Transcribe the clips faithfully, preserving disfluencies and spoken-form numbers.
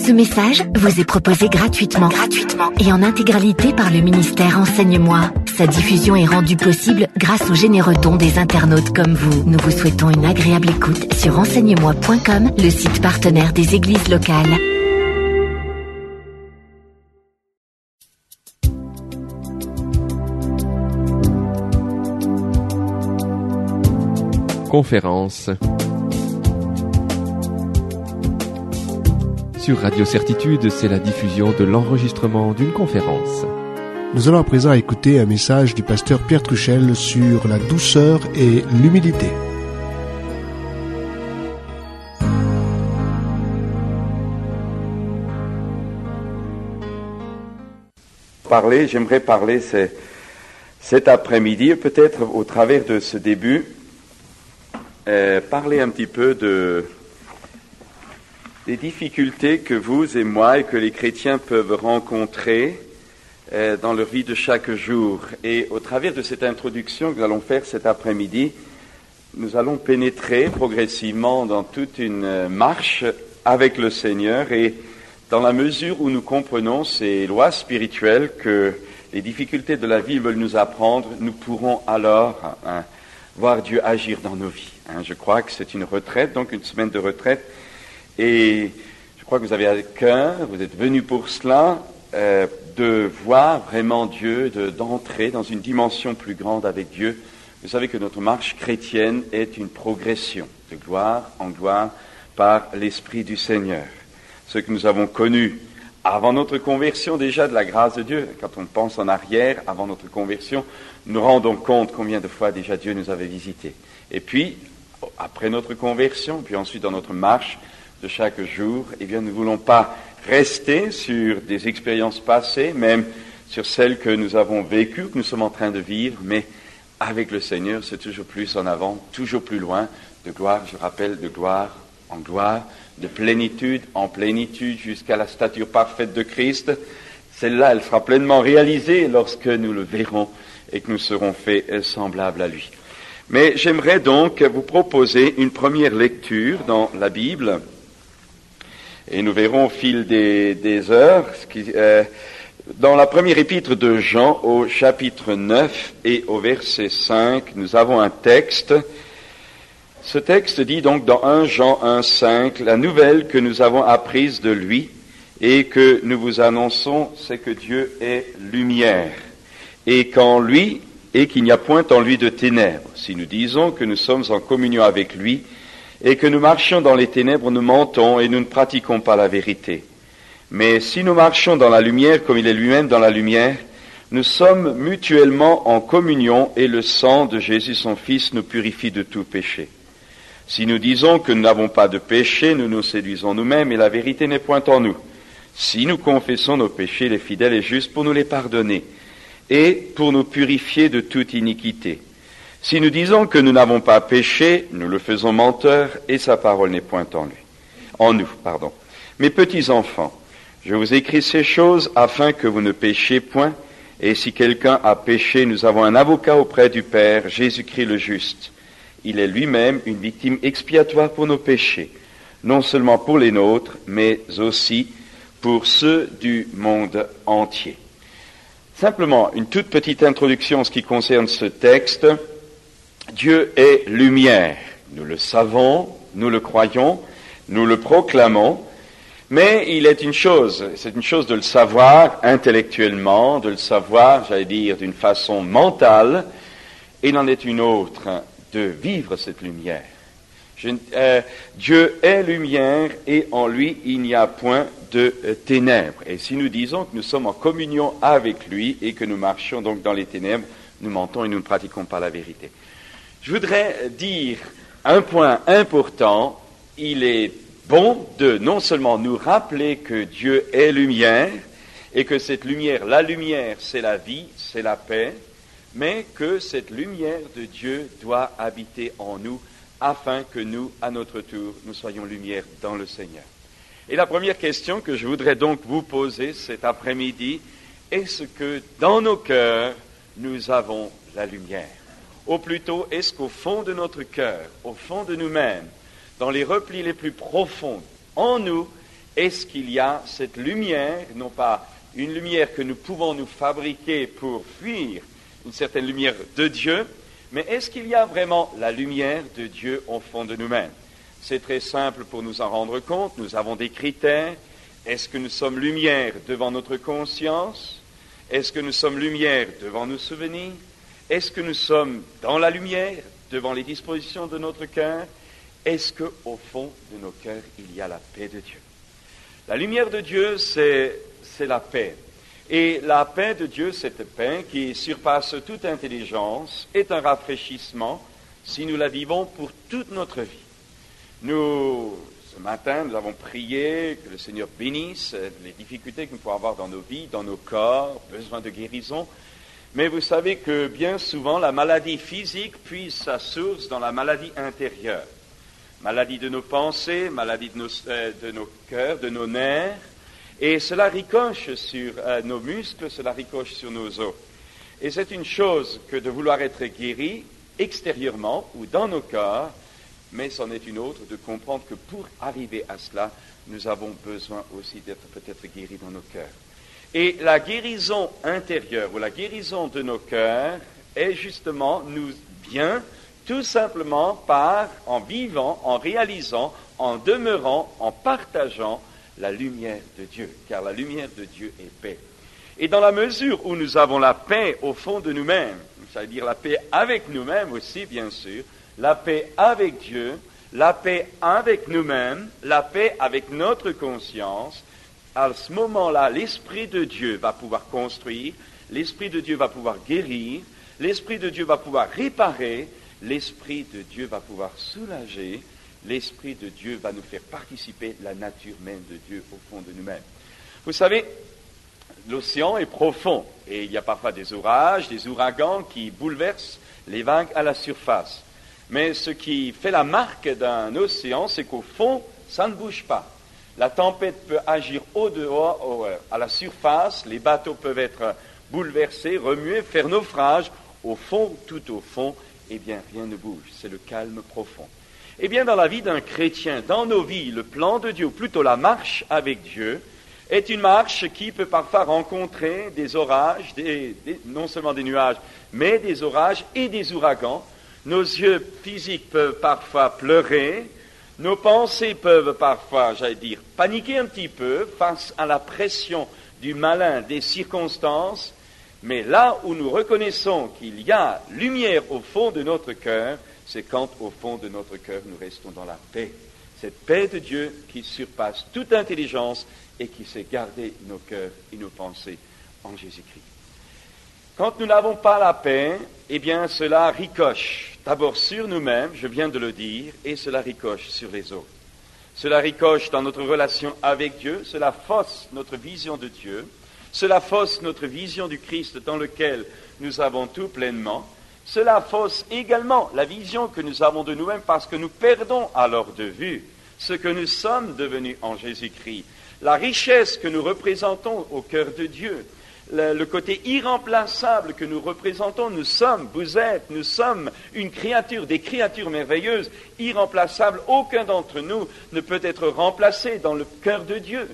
Ce message vous est proposé gratuitement, gratuitement et en intégralité par le ministère Enseigne-moi. Sa diffusion est rendue possible grâce aux généreux dons des internautes comme vous. Nous vous souhaitons une agréable écoute sur enseigne moi point com, le site partenaire des églises locales. Conférence. Sur Radio Certitude, c'est la diffusion de l'enregistrement d'une conférence. Nous allons à présent écouter un message du pasteur Pierre Truchel sur la douceur et l'humilité. Parler, j'aimerais parler c'est, cet après-midi, peut-être au travers de ce début, euh, parler un petit peu de des difficultés que vous et moi et que les chrétiens peuvent rencontrer euh, dans leur vie de chaque jour. Et au travers de cette introduction que nous allons faire cet après-midi, nous allons pénétrer progressivement dans toute une marche avec le Seigneur, et dans la mesure où nous comprenons ces lois spirituelles que les difficultés de la vie veulent nous apprendre, nous pourrons alors hein, voir Dieu agir dans nos vies. Hein, je crois que c'est une retraite, donc une semaine de retraite. Et je crois que vous avez à cœur, vous êtes venus pour cela, euh, de voir vraiment Dieu, de, d'entrer dans une dimension plus grande avec Dieu. Vous savez que notre marche chrétienne est une progression de gloire en gloire par l'Esprit du Seigneur. Ce que nous avons connu avant notre conversion déjà de la grâce de Dieu, quand on pense en arrière, avant notre conversion, nous nous rendons compte combien de fois déjà Dieu nous avait visités. Et puis, après notre conversion, puis ensuite dans notre marche de chaque jour, eh bien, nous ne voulons pas rester sur des expériences passées, même sur celles que nous avons vécues, que nous sommes en train de vivre, mais avec le Seigneur, c'est toujours plus en avant, toujours plus loin, de gloire, je rappelle, de gloire en gloire, de plénitude en plénitude, jusqu'à la stature parfaite de Christ. Celle-là, elle sera pleinement réalisée lorsque nous le verrons et que nous serons faits semblables à lui. Mais j'aimerais donc vous proposer une première lecture dans la Bible. Et nous verrons au fil des, des heures, ce qui, euh, dans la première épître de Jean, au chapitre neuf et au verset cinq, nous avons un texte. Ce texte dit donc dans premier Jean un cinq, la nouvelle que nous avons apprise de lui et que nous vous annonçons, c'est que Dieu est lumière, et qu'en lui, et qu'il n'y a point en lui de ténèbres. Si nous disons que nous sommes en communion avec lui, et que nous marchions dans les ténèbres, nous mentons et nous ne pratiquons pas la vérité. Mais si nous marchons dans la lumière comme il est lui-même dans la lumière, nous sommes mutuellement en communion et le sang de Jésus son Fils nous purifie de tout péché. Si nous disons que nous n'avons pas de péché, nous nous séduisons nous-mêmes et la vérité n'est point en nous. Si nous confessons nos péchés, il est fidèle et juste pour nous les pardonner et pour nous purifier de toute iniquité. Si nous disons que nous n'avons pas péché, nous le faisons menteur et sa parole n'est point en lui, en nous, pardon. Mes petits enfants, je vous écris ces choses afin que vous ne péchiez point, et si quelqu'un a péché, nous avons un avocat auprès du Père, Jésus-Christ le juste. Il est lui-même une victime expiatoire pour nos péchés, non seulement pour les nôtres, mais aussi pour ceux du monde entier. Simplement, une toute petite introduction en ce qui concerne ce texte. Dieu est lumière, nous le savons, nous le croyons, nous le proclamons, mais il est une chose, c'est une chose de le savoir intellectuellement, de le savoir, j'allais dire, d'une façon mentale, et il en est une autre, de vivre cette lumière. Je, euh, Dieu est lumière et en lui il n'y a point de euh, ténèbres. Et si nous disons que nous sommes en communion avec lui et que nous marchons donc dans les ténèbres, nous mentons et nous ne pratiquons pas la vérité. Je voudrais dire un point important, il est bon de non seulement nous rappeler que Dieu est lumière, et que cette lumière, la lumière, c'est la vie, c'est la paix, mais que cette lumière de Dieu doit habiter en nous, afin que nous, à notre tour, nous soyons lumière dans le Seigneur. Et la première question que je voudrais donc vous poser cet après-midi, est-ce que dans nos cœurs, nous avons la lumière? Ou plutôt, est-ce qu'au fond de notre cœur, au fond de nous-mêmes, dans les replis les plus profonds, en nous, est-ce qu'il y a cette lumière, non pas une lumière que nous pouvons nous fabriquer pour fuir une certaine lumière de Dieu, mais est-ce qu'il y a vraiment la lumière de Dieu au fond de nous-mêmes? C'est très simple pour nous en rendre compte, nous avons des critères. Est-ce que nous sommes lumière devant notre conscience? Est-ce que nous sommes lumière devant nos souvenirs? Est-ce que nous sommes dans la lumière, devant les dispositions de notre cœur? Est-ce qu'au fond de nos cœurs, il y a la paix de Dieu? La lumière de Dieu, c'est, c'est la paix. Et la paix de Dieu, cette paix qui surpasse toute intelligence, est un rafraîchissement si nous la vivons pour toute notre vie. Nous, ce matin, nous avons prié que le Seigneur bénisse les difficultés que nous pouvons avoir dans nos vies, dans nos corps, besoin de guérison. Mais vous savez que bien souvent, la maladie physique puise sa source dans la maladie intérieure. Maladie de nos pensées, maladie de nos, euh, de nos cœurs, de nos nerfs. Et cela ricoche sur euh, nos muscles, cela ricoche sur nos os. Et c'est une chose que de vouloir être guéri extérieurement ou dans nos corps, mais c'en est une autre de comprendre que pour arriver à cela, nous avons besoin aussi d'être peut-être guéris dans nos cœurs. Et la guérison intérieure ou la guérison de nos cœurs est justement nous vient tout simplement par, en vivant, en réalisant, en demeurant, en partageant la lumière de Dieu, car la lumière de Dieu est paix. Et dans la mesure où nous avons la paix au fond de nous-mêmes, ça veut dire la paix avec nous-mêmes aussi, bien sûr, la paix avec Dieu, la paix avec nous-mêmes, la paix avec notre conscience, à ce moment-là, l'Esprit de Dieu va pouvoir construire, l'Esprit de Dieu va pouvoir guérir, l'Esprit de Dieu va pouvoir réparer, l'Esprit de Dieu va pouvoir soulager, l'Esprit de Dieu va nous faire participer la nature même de Dieu au fond de nous-mêmes. Vous savez, l'océan est profond et il y a parfois des orages, des ouragans qui bouleversent les vagues à la surface. Mais ce qui fait la marque d'un océan, c'est qu'au fond, ça ne bouge pas. La tempête peut agir au-dehors, au, à la surface, les bateaux peuvent être bouleversés, remués, faire naufrage. Au fond, tout au fond, eh bien, rien ne bouge. C'est le calme profond. Eh bien, dans la vie d'un chrétien, dans nos vies, le plan de Dieu, ou plutôt la marche avec Dieu, est une marche qui peut parfois rencontrer des orages, des, des, non seulement des nuages, mais des orages et des ouragans. Nos yeux physiques peuvent parfois pleurer, nos pensées peuvent parfois, j'allais dire, paniquer un petit peu face à la pression du malin des circonstances, mais là où nous reconnaissons qu'il y a lumière au fond de notre cœur, c'est quand au fond de notre cœur nous restons dans la paix. Cette paix de Dieu qui surpasse toute intelligence et qui sait garder nos cœurs et nos pensées en Jésus-Christ. Quand nous n'avons pas la paix, eh bien cela ricoche d'abord sur nous-mêmes, je viens de le dire, et cela ricoche sur les autres. Cela ricoche dans notre relation avec Dieu, cela fausse notre vision de Dieu, cela fausse notre vision du Christ dans lequel nous avons tout pleinement, cela fausse également la vision que nous avons de nous-mêmes parce que nous perdons alors de vue ce que nous sommes devenus en Jésus-Christ, la richesse que nous représentons au cœur de Dieu, le, le côté irremplaçable que nous représentons. Nous sommes, vous êtes, nous sommes une créature, des créatures merveilleuses, irremplaçables. Aucun d'entre nous ne peut être remplacé dans le cœur de Dieu.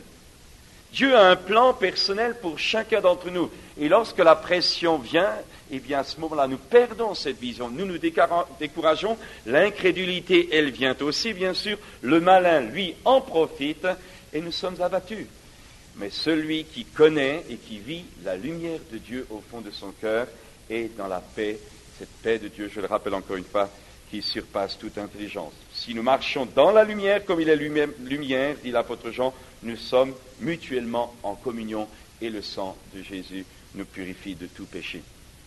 Dieu a un plan personnel pour chacun d'entre nous. Et lorsque la pression vient, eh bien à ce moment-là, nous perdons cette vision. Nous nous décourageons. L'incrédulité, elle vient aussi, bien sûr. Le malin, lui, en profite et nous sommes abattus. Mais celui qui connaît et qui vit la lumière de Dieu au fond de son cœur est dans la paix, cette paix de Dieu, je le rappelle encore une fois, qui surpasse toute intelligence. Si nous marchons dans la lumière comme il est lui-même lumière, dit l'apôtre Jean, nous sommes mutuellement en communion et le sang de Jésus nous purifie de tout péché.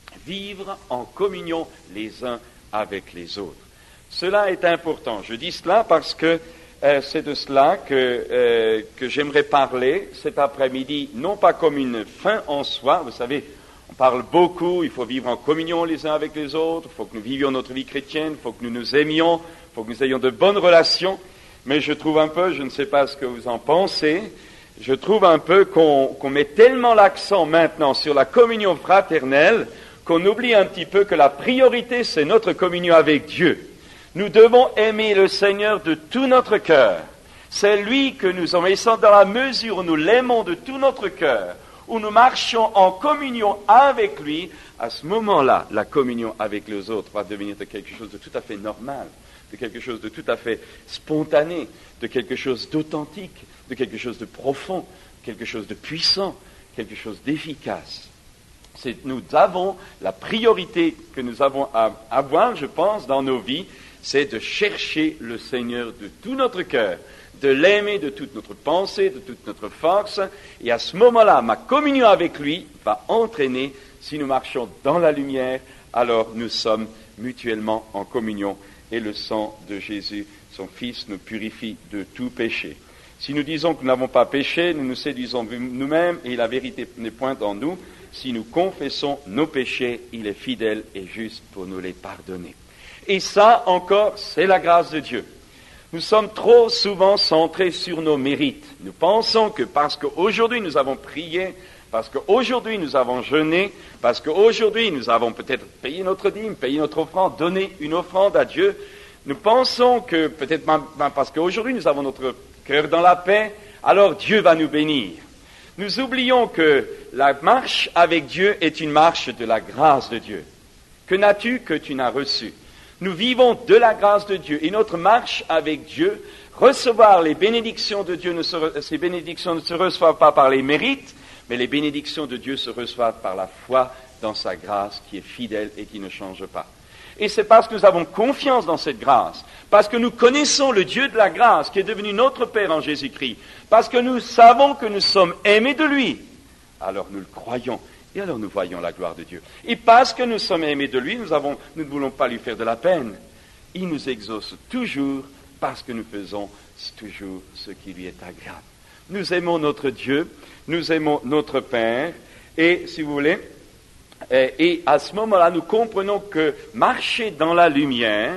Vivre en communion les uns avec les autres. Cela est important. Je dis cela parce que euh, c'est de cela que, euh, que j'aimerais parler cet après-midi, non pas comme une fin en soi. Vous savez, on parle beaucoup, il faut vivre en communion les uns avec les autres, il faut que nous vivions notre vie chrétienne, il faut que nous nous aimions, il faut que nous ayons de bonnes relations. Mais je trouve un peu, je ne sais pas ce que vous en pensez, je trouve un peu qu'on, qu'on met tellement l'accent maintenant sur la communion fraternelle qu'on oublie un petit peu que la priorité, c'est notre communion avec Dieu. Nous devons aimer le Seigneur de tout notre cœur. C'est lui que nous aimons. Et c'est dans la mesure où nous l'aimons de tout notre cœur, où nous marchons en communion avec lui, à ce moment-là, la communion avec les autres va devenir de quelque chose de tout à fait normal, de quelque chose de tout à fait spontané, de quelque chose d'authentique, de quelque chose de profond, quelque chose de puissant, quelque chose d'efficace. C'est, nous avons la priorité que nous avons à avoir, je pense, dans nos vies, c'est de chercher le Seigneur de tout notre cœur, de l'aimer de toute notre pensée, de toute notre force, et à ce moment-là, ma communion avec lui va entraîner, si nous marchons dans la lumière, alors nous sommes mutuellement en communion, et le sang de Jésus, son Fils, nous purifie de tout péché. Si nous disons que nous n'avons pas péché, nous nous séduisons nous-mêmes, et la vérité n'est point en nous. Si nous confessons nos péchés, il est fidèle et juste pour nous les pardonner. Et ça, encore, c'est la grâce de Dieu. Nous sommes trop souvent centrés sur nos mérites. Nous pensons que parce qu'aujourd'hui nous avons prié, parce qu'aujourd'hui nous avons jeûné, parce qu'aujourd'hui nous avons peut-être payé notre dîme, payé notre offrande, donné une offrande à Dieu, nous pensons que peut-être parce qu'aujourd'hui nous avons notre cœur dans la paix, alors Dieu va nous bénir. Nous oublions que la marche avec Dieu est une marche de la grâce de Dieu. Que n'as-tu que tu n'as reçu? Nous vivons de la grâce de Dieu. Et notre marche avec Dieu, recevoir les bénédictions de Dieu, ne se, ces bénédictions ne se reçoivent pas par les mérites, mais les bénédictions de Dieu se reçoivent par la foi dans sa grâce qui est fidèle et qui ne change pas. Et c'est parce que nous avons confiance dans cette grâce, parce que nous connaissons le Dieu de la grâce qui est devenu notre Père en Jésus-Christ, parce que nous savons que nous sommes aimés de lui, alors nous le croyons et alors nous voyons la gloire de Dieu. Et parce que nous sommes aimés de lui, nous, avons, nous ne voulons pas lui faire de la peine. Il nous exauce toujours parce que nous faisons toujours ce qui lui est agréable. Nous aimons notre Dieu, nous aimons notre Père, et si vous voulez, et, et à ce moment-là, nous comprenons que marcher dans la lumière,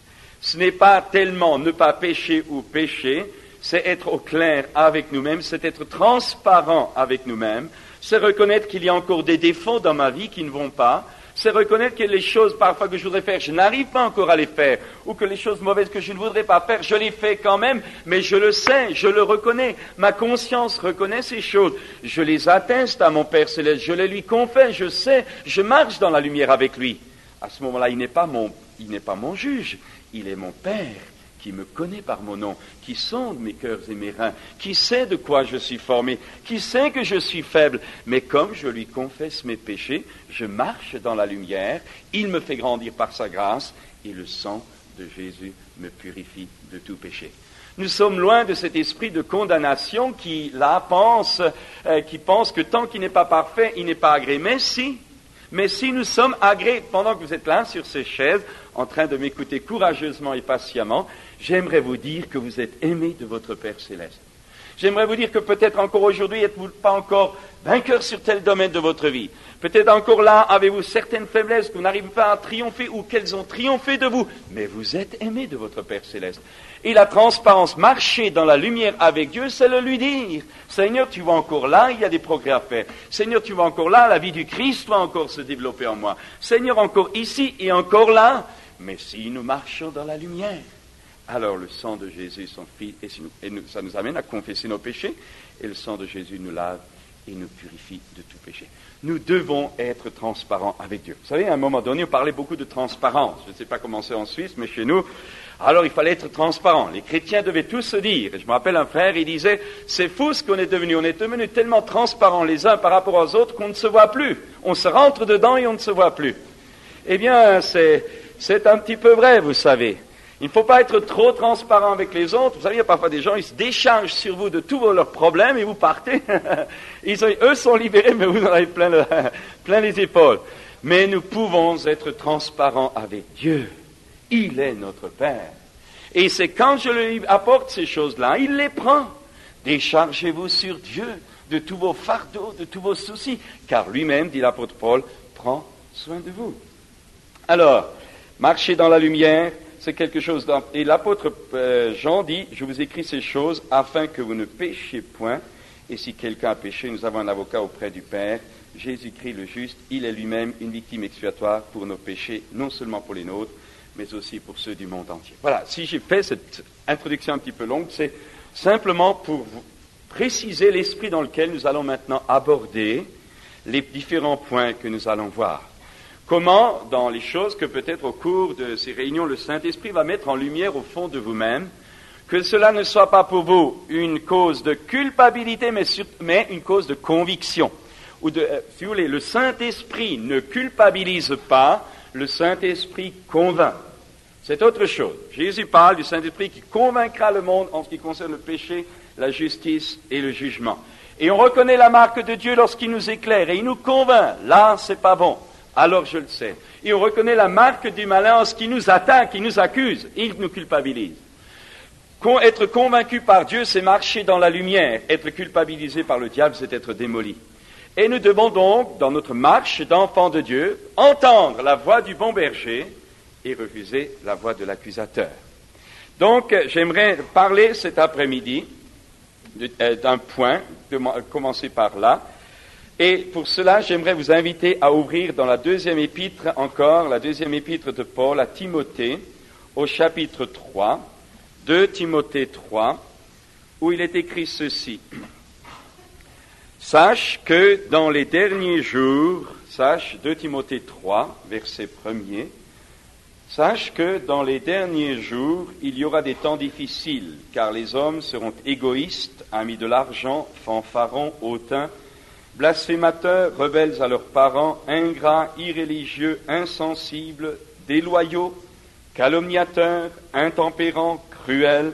ce n'est pas tellement ne pas pécher ou pécher, c'est être au clair avec nous-mêmes, c'est être transparent avec nous-mêmes, c'est reconnaître qu'il y a encore des défauts dans ma vie qui ne vont pas, c'est reconnaître que les choses parfois que je voudrais faire, je n'arrive pas encore à les faire, ou que les choses mauvaises que je ne voudrais pas faire, je les fais quand même, mais je le sais, je le reconnais, ma conscience reconnaît ces choses, je les atteste à mon Père Céleste, je les lui confesse, je sais, je marche dans la lumière avec lui. À ce moment-là, il n'est pas mon, il n'est pas mon juge, il est mon Père, qui me connaît par mon nom, qui sonde mes cœurs et mes reins, qui sait de quoi je suis formé, qui sait que je suis faible. Mais comme je lui confesse mes péchés, je marche dans la lumière, il me fait grandir par sa grâce, et le sang de Jésus me purifie de tout péché. Nous sommes loin de cet esprit de condamnation qui, là, pense, euh, qui pense que tant qu'il n'est pas parfait, il n'est pas agréé. Mais si, mais si nous sommes agréés, pendant que vous êtes là sur ces chaises, en train de m'écouter courageusement et patiemment, j'aimerais vous dire que vous êtes aimés de votre Père Céleste. J'aimerais vous dire que peut-être encore aujourd'hui, êtes-vous pas encore vainqueur sur tel domaine de votre vie. Peut-être encore là, avez-vous certaines faiblesses que vous n'arrivez pas à triompher ou qu'elles ont triomphé de vous. Mais vous êtes aimés de votre Père Céleste. Et la transparence, marcher dans la lumière avec Dieu, c'est le lui dire. Seigneur, tu vois encore là, il y a des progrès à faire. Seigneur, tu vois encore là, la vie du Christ va encore se développer en moi. Seigneur, encore ici et encore là. Mais si nous marchons dans la lumière, alors le sang de Jésus, son Fils, et, si nous, et nous, ça nous amène à confesser nos péchés, et le sang de Jésus nous lave et nous purifie de tout péché. Nous devons être transparents avec Dieu. Vous savez, à un moment donné, on parlait beaucoup de transparence. Je ne sais pas comment c'est en Suisse, mais chez nous, alors il fallait être transparent. Les chrétiens devaient tous se dire. Et je me rappelle un frère, il disait, c'est fou ce qu'on est devenu. On est devenu tellement transparents les uns par rapport aux autres qu'on ne se voit plus. On se rentre dedans et on ne se voit plus. Eh bien, c'est, c'est un petit peu vrai, vous savez. Il ne faut pas être trop transparent avec les autres. Vous savez, il y a parfois des gens, ils se déchargent sur vous de tous vos, leurs problèmes et vous partez. Ils ont, eux sont libérés, mais vous en avez plein, le, plein les épaules. Mais nous pouvons être transparents avec Dieu. Il est notre Père. Et c'est quand je lui apporte ces choses-là, il les prend. Déchargez-vous sur Dieu de tous vos fardeaux, de tous vos soucis, car lui-même, dit l'apôtre Paul, prend soin de vous. Alors, marchez dans la lumière, c'est quelque chose... Dans... Et l'apôtre euh, Jean dit, je vous écris ces choses afin que vous ne péchiez point. Et si quelqu'un a péché, nous avons un avocat auprès du Père, Jésus-Christ le juste. Il est lui-même une victime expiatoire pour nos péchés, non seulement pour les nôtres, mais aussi pour ceux du monde entier. Voilà, si j'ai fait cette introduction un petit peu longue, c'est, simplement pour vous préciser l'esprit dans lequel nous allons maintenant aborder les différents points que nous allons voir. Comment, dans les choses que peut-être au cours de ces réunions, le Saint-Esprit va mettre en lumière au fond de vous-même, que cela ne soit pas pour vous une cause de culpabilité, mais, sur, mais une cause de conviction. Ou de, euh, si vous voulez, le Saint-Esprit ne culpabilise pas, le Saint-Esprit convainc. C'est autre chose. Jésus parle du Saint-Esprit qui convaincra le monde en ce qui concerne le péché, la justice et le jugement. Et on reconnaît la marque de Dieu lorsqu'il nous éclaire et il nous convainc. Là, c'est pas bon. Alors je le sais. Et on reconnaît la marque du malin en ce qui nous attaque, il nous accuse, il nous culpabilise. Con- être convaincu par Dieu, c'est marcher dans la lumière. Être culpabilisé par le diable, c'est être démoli. Et nous devons donc, dans notre marche d'enfants de Dieu, entendre la voix du bon berger et refuser la voix de l'accusateur. Donc, j'aimerais parler cet après-midi d'un point, de commencer par là. Et pour cela, j'aimerais vous inviter à ouvrir dans la deuxième épître, encore, la deuxième épître de Paul à Timothée, au chapitre trois, deux Timothée trois, où il est écrit ceci. Sache que dans les derniers jours, sache, deux Timothée trois, verset premier, sache que dans les derniers jours, il y aura des temps difficiles, car les hommes seront égoïstes, amis de l'argent, fanfarons, hautains, blasphémateurs, rebelles à leurs parents, ingrats, irréligieux, insensibles, déloyaux, calomniateurs, intempérants, cruels,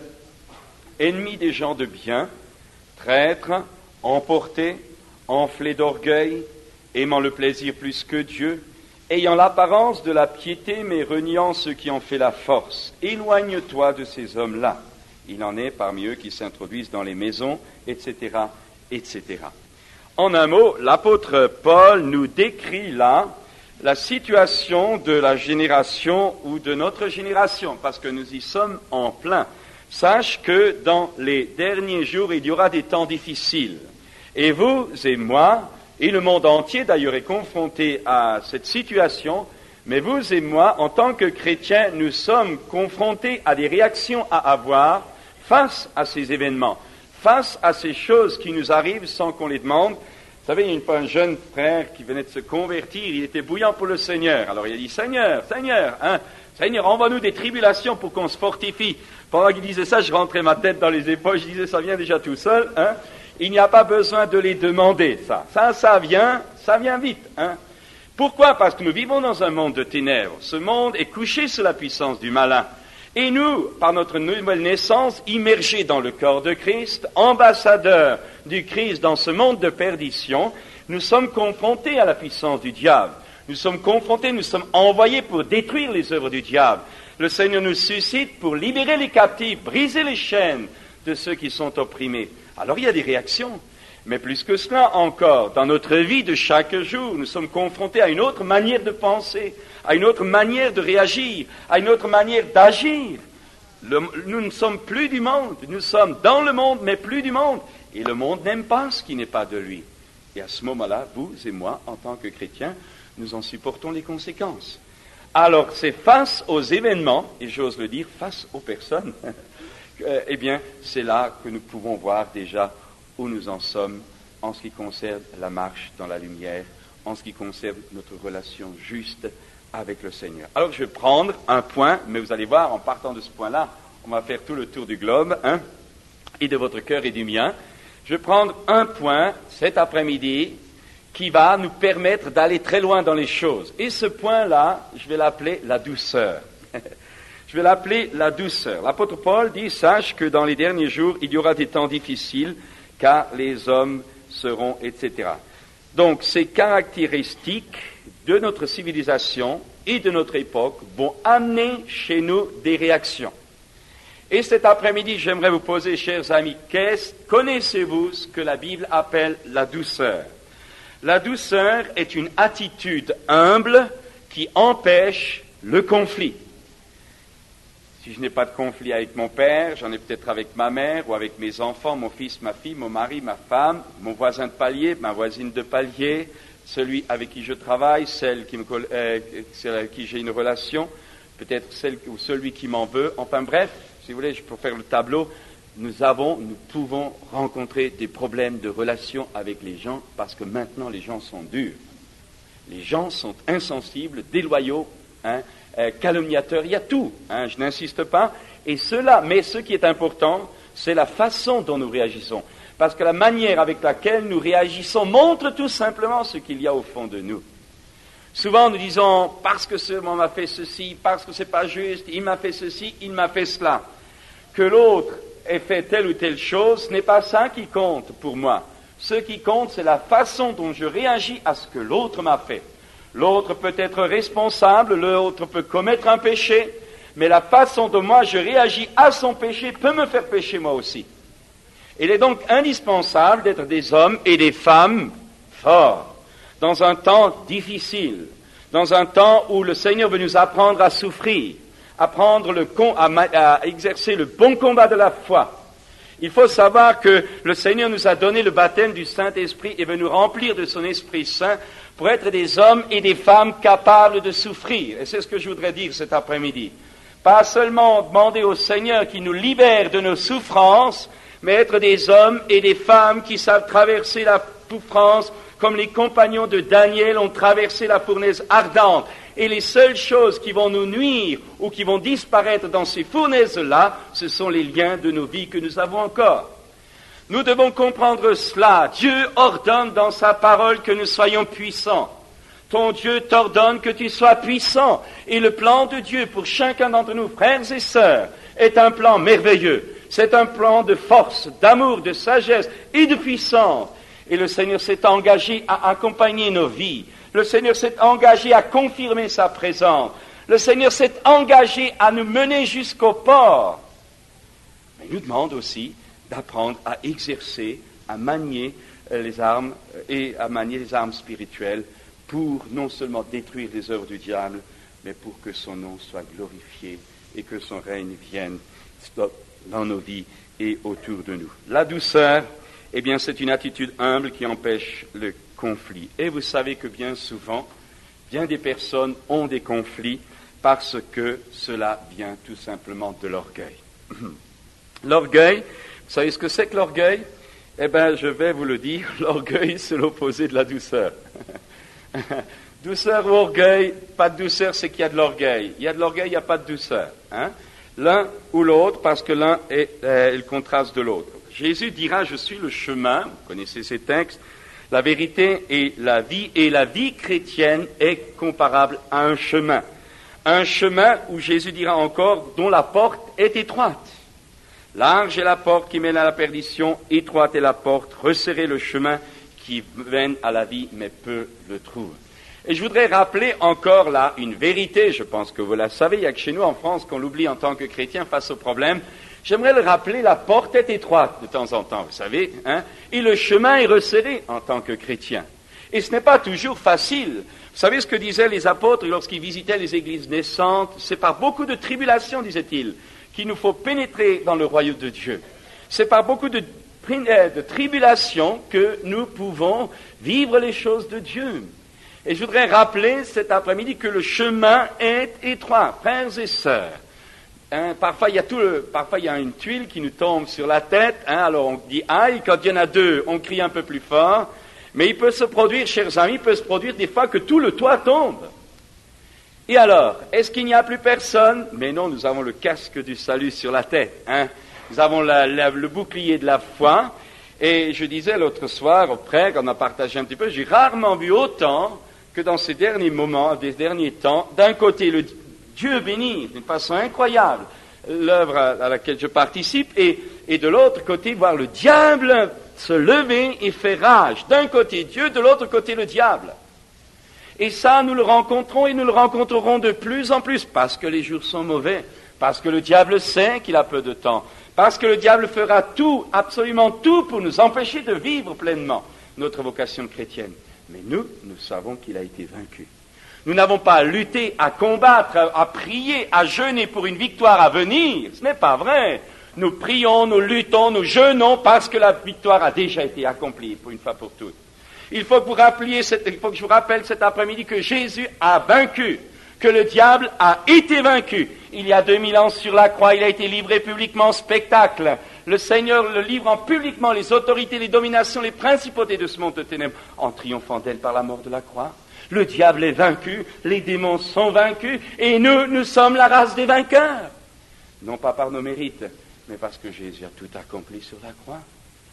ennemis des gens de bien, traîtres, emportés, enflés d'orgueil, aimant le plaisir plus que Dieu, ayant l'apparence de la piété, mais reniant ceux qui en fait la force. Éloigne-toi de ces hommes-là. Il en est parmi eux qui s'introduisent dans les maisons, et cetera, et cetera. En un mot, l'apôtre Paul nous décrit là la situation de la génération ou de notre génération, parce que nous y sommes en plein. Sache que dans les derniers jours, il y aura des temps difficiles. Et vous et moi, et le monde entier d'ailleurs est confronté à cette situation, mais vous et moi, en tant que chrétiens, nous sommes confrontés à des réactions à avoir face à ces événements, face à ces choses qui nous arrivent sans qu'on les demande. Vous savez, il y a un jeune frère qui venait de se convertir, il était bouillant pour le Seigneur. Alors il a dit, Seigneur, Seigneur, hein, Seigneur, envoie-nous des tribulations pour qu'on se fortifie. Pendant qu'il disait ça, je rentrais ma tête dans les épaules, je disais, ça vient déjà tout seul, hein. Il n'y a pas besoin de les demander, ça. Ça, ça vient, ça vient vite, hein. Pourquoi? Parce que nous vivons dans un monde de ténèbres. Ce monde est couché sous la puissance du malin. Et nous, par notre nouvelle naissance, immergés dans le corps de Christ, ambassadeurs du Christ dans ce monde de perdition, nous sommes confrontés à la puissance du diable. Nous sommes confrontés, nous sommes envoyés pour détruire les œuvres du diable. Le Seigneur nous suscite pour libérer les captifs, briser les chaînes de ceux qui sont opprimés. Alors il y a des réactions. Mais plus que cela encore, dans notre vie de chaque jour, nous sommes confrontés à une autre manière de penser, à une autre manière de réagir, à une autre manière d'agir. Le, nous ne sommes plus du monde, nous sommes dans le monde, mais plus du monde. Et le monde n'aime pas ce qui n'est pas de lui. Et à ce moment-là, vous et moi, en tant que chrétiens, nous en supportons les conséquences. Alors c'est face aux événements, et j'ose le dire, face aux personnes, eh bien, c'est là que nous pouvons voir déjà où nous en sommes en ce qui concerne la marche dans la lumière, en ce qui concerne notre relation juste avec le Seigneur. Alors je vais prendre un point, mais vous allez voir, en partant de ce point-là, on va faire tout le tour du globe, hein, et de votre cœur et du mien. Je vais prendre un point cet après-midi qui va nous permettre d'aller très loin dans les choses. Et ce point-là, je vais l'appeler la douceur. Je vais l'appeler la douceur. L'apôtre Paul dit, sache que dans les derniers jours, il y aura des temps difficiles, car les hommes seront, et cetera. Donc, ces caractéristiques de notre civilisation et de notre époque vont amener chez nous des réactions. Et cet après-midi, j'aimerais vous poser, chers amis, qu'est-ce, connaissez-vous ce que la Bible appelle la douceur? La douceur est une attitude humble qui empêche le conflit. Si je n'ai pas de conflit avec mon père, j'en ai peut-être avec ma mère ou avec mes enfants, mon fils, ma fille, mon mari, ma femme, mon voisin de palier, ma voisine de palier, celui avec qui je travaille, celle, qui me, euh, celle avec qui j'ai une relation, peut-être celle ou celui qui m'en veut. Enfin bref, si vous voulez, je peux faire le tableau. nous avons, nous pouvons rencontrer des problèmes de relation avec les gens parce que maintenant les gens sont durs. Les gens sont insensibles, déloyaux, hein, euh, calomniateurs, il y a tout, hein, je n'insiste pas. Et cela, mais ce qui est important, c'est la façon dont nous réagissons. Parce que la manière avec laquelle nous réagissons montre tout simplement ce qu'il y a au fond de nous. Souvent nous disons, parce que ce m'a fait ceci, parce que c'est pas juste, il m'a fait ceci, il m'a fait cela. Que l'autre ait fait telle ou telle chose, ce n'est pas ça qui compte pour moi. Ce qui compte, c'est la façon dont je réagis à ce que l'autre m'a fait. L'autre peut être responsable, l'autre peut commettre un péché, mais la façon dont moi je réagis à son péché peut me faire pécher moi aussi. Il est donc indispensable d'être des hommes et des femmes forts, dans un temps difficile, dans un temps où le Seigneur veut nous apprendre à souffrir, apprendre le con, à, à exercer le bon combat de la foi. Il faut savoir que le Seigneur nous a donné le baptême du Saint-Esprit et veut nous remplir de son Esprit Saint pour être des hommes et des femmes capables de souffrir. Et c'est ce que je voudrais dire cet après-midi. Pas seulement demander au Seigneur qu'il nous libère de nos souffrances, mais être des hommes et des femmes qui savent traverser la souffrance comme les compagnons de Daniel ont traversé la fournaise ardente. Et les seules choses qui vont nous nuire ou qui vont disparaître dans ces fournaises-là, ce sont les liens de nos vies que nous avons encore. Nous devons comprendre cela. Dieu ordonne dans sa parole que nous soyons puissants. Ton Dieu t'ordonne que tu sois puissant. Et le plan de Dieu pour chacun d'entre nous, frères et sœurs, est un plan merveilleux. C'est un plan de force, d'amour, de sagesse et de puissance. Et le Seigneur s'est engagé à accompagner nos vies. Le Seigneur s'est engagé à confirmer sa présence. Le Seigneur s'est engagé à nous mener jusqu'au port. Mais il nous demande aussi d'apprendre à exercer, à manier les armes et à manier les armes spirituelles pour non seulement détruire les œuvres du diable, mais pour que son nom soit glorifié et que son règne vienne dans nos vies et autour de nous. La douceur, eh bien, c'est une attitude humble qui empêche le conflit. Et vous savez que bien souvent, bien des personnes ont des conflits parce que cela vient tout simplement de l'orgueil. L'orgueil, vous savez ce que c'est que l'orgueil? Eh bien, je vais vous le dire, l'orgueil, c'est l'opposé de la douceur. Douceur ou orgueil, pas de douceur, c'est qu'il y a de l'orgueil. Il y a de l'orgueil, il n'y a pas de douceur. Hein? L'un ou l'autre, parce que l'un est, est le contraste de l'autre. Jésus dira, je suis le chemin, vous connaissez ces textes, la vérité et la vie, et la vie chrétienne est comparable à un chemin. Un chemin où Jésus dira encore, dont la porte est étroite. Large est la porte qui mène à la perdition, étroite est la porte, resserré le chemin qui mène à la vie, mais peu le trouvent. Et je voudrais rappeler encore là une vérité, je pense que vous la savez, il n'y a que chez nous en France qu'on l'oublie en tant que chrétien face au problème. J'aimerais le rappeler, la porte est étroite de temps en temps, vous savez, hein, et le chemin est resserré en tant que chrétien. Et ce n'est pas toujours facile. Vous savez ce que disaient les apôtres lorsqu'ils visitaient les églises naissantes? C'est par beaucoup de tribulations, disaient-ils, qu'il nous faut pénétrer dans le royaume de Dieu. C'est par beaucoup de, de tribulations que nous pouvons vivre les choses de Dieu. Et je voudrais rappeler cet après-midi que le chemin est étroit, frères et sœurs. Hein, parfois, il y a tout le, parfois, il y a une tuile qui nous tombe sur la tête. Hein, alors, on dit aïe. Quand il y en a deux, on crie un peu plus fort. Mais il peut se produire, chers amis, il peut se produire des fois que tout le toit tombe. Et alors, est-ce qu'il n'y a plus personne? Mais non, nous avons le casque du salut sur la tête. Hein. Nous avons la, la, le bouclier de la foi. Et je disais l'autre soir au prêtre, on a partagé un petit peu, j'ai rarement vu autant que dans ces derniers moments, des derniers temps, d'un côté le Dieu bénit d'une façon incroyable l'œuvre à laquelle je participe, et, et de l'autre côté, voir le diable se lever et faire rage. D'un côté Dieu, de l'autre côté le diable. Et ça, nous le rencontrons et nous le rencontrerons de plus en plus, parce que les jours sont mauvais, parce que le diable sait qu'il a peu de temps, parce que le diable fera tout, absolument tout, pour nous empêcher de vivre pleinement notre vocation chrétienne. Mais nous, nous savons qu'il a été vaincu. Nous n'avons pas à lutter, à combattre, à, à prier, à jeûner pour une victoire à venir. Ce n'est pas vrai. Nous prions, nous luttons, nous jeûnons parce que la victoire a déjà été accomplie pour une fois pour toutes. Il faut que vous rappeliez, cette, il faut que je vous rappelle cet après-midi que Jésus a vaincu, que le diable a été vaincu. Il y a deux mille ans sur la croix, il a été livré publiquement en spectacle. Le Seigneur le livrant publiquement les autorités, les dominations, les principautés de ce monde de ténèbres, en triomphant d'elle par la mort de la croix. Le diable est vaincu, les démons sont vaincus, et nous, nous sommes la race des vainqueurs. Non pas par nos mérites, mais parce que Jésus a tout accompli sur la croix.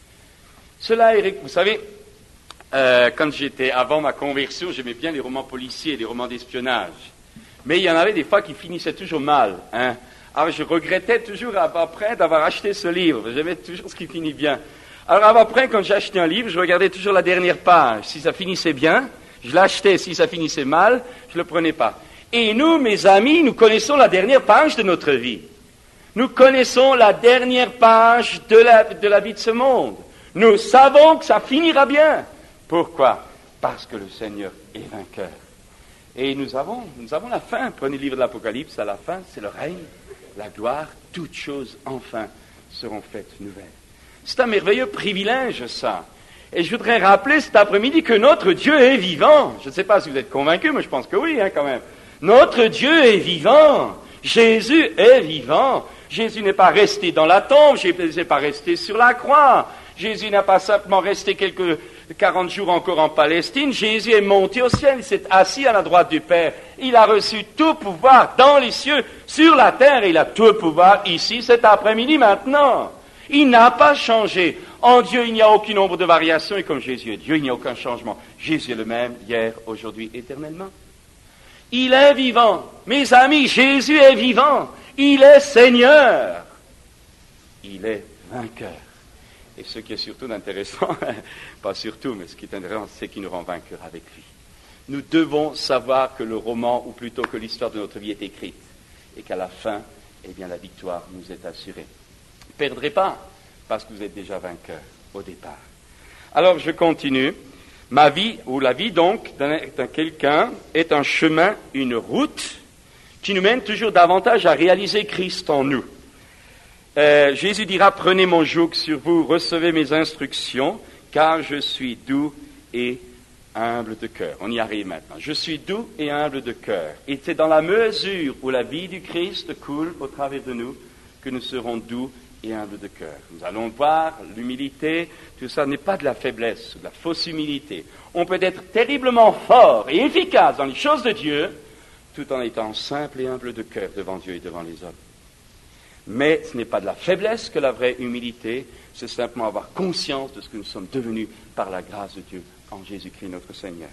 Cela, Eric, vous savez, euh, quand j'étais, avant ma conversion, j'aimais bien les romans policiers, les romans d'espionnage. Mais il y en avait des fois qui finissaient toujours mal, hein. Alors je regrettais toujours après d'avoir acheté ce livre. J'aimais toujours ce qui finit bien. Alors après, quand j'achetais un livre, je regardais toujours la dernière page. Si ça finissait bien, je l'achetais. Si ça finissait mal, je ne le prenais pas. Et nous, mes amis, nous connaissons la dernière page de notre vie. Nous connaissons la dernière page de la, de la vie de ce monde. Nous savons que ça finira bien. Pourquoi? Parce que le Seigneur est vainqueur. Et nous avons, nous avons la fin. Prenez le livre de l'Apocalypse, à la fin, c'est le règne, la gloire, toutes choses, enfin, seront faites nouvelles. C'est un merveilleux privilège, ça. Et je voudrais rappeler cet après-midi que notre Dieu est vivant. Je ne sais pas si vous êtes convaincus, mais je pense que oui, hein, quand même. Notre Dieu est vivant. Jésus est vivant. Jésus n'est pas resté dans la tombe, Jésus n'est pas resté sur la croix. Jésus n'a pas simplement resté quelques quarante jours encore en Palestine. Jésus est monté au ciel, il s'est assis à la droite du Père. Il a reçu tout pouvoir dans les cieux, sur la terre, et il a tout pouvoir ici, cet après-midi, maintenant. Il n'a pas changé. En Dieu, il n'y a aucun nombre de variations, et comme Jésus est Dieu, il n'y a aucun changement. Jésus est le même, hier, aujourd'hui, éternellement. Il est vivant. Mes amis, Jésus est vivant. Il est Seigneur. Il est vainqueur. Et ce qui est surtout intéressant, pas surtout, mais ce qui est intéressant, c'est qu'il nous rend vainqueurs avec lui. Nous devons savoir que le roman, ou plutôt que l'histoire de notre vie est écrite, et qu'à la fin, eh bien, la victoire nous est assurée. Ne perdrez pas, parce que vous êtes déjà vainqueurs au départ. Alors, je continue. Ma vie, ou la vie donc, d'un, d'un quelqu'un, est un chemin, une route, qui nous mène toujours davantage à réaliser Christ en nous. Euh, Jésus dira, prenez mon joug sur vous, recevez mes instructions, car je suis doux et humble de cœur. On y arrive maintenant. Je suis doux et humble de cœur. Et c'est dans la mesure où la vie du Christ coule au travers de nous que nous serons doux et humbles de cœur. Nous allons voir l'humilité, tout ça n'est pas de la faiblesse, de la fausse humilité. On peut être terriblement fort et efficace dans les choses de Dieu, tout en étant simple et humble de cœur devant Dieu et devant les hommes. Mais ce n'est pas de la faiblesse que la vraie humilité, c'est simplement avoir conscience de ce que nous sommes devenus par la grâce de Dieu en Jésus-Christ notre Seigneur.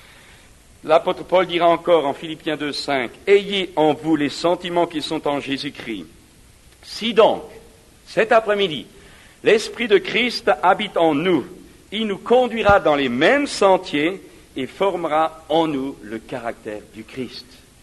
L'apôtre Paul dira encore en Philippiens deux, cinq, « Ayez en vous les sentiments qui sont en Jésus-Christ. Si donc, cet après-midi, l'Esprit de Christ habite en nous, il nous conduira dans les mêmes sentiers et formera en nous le caractère du Christ. »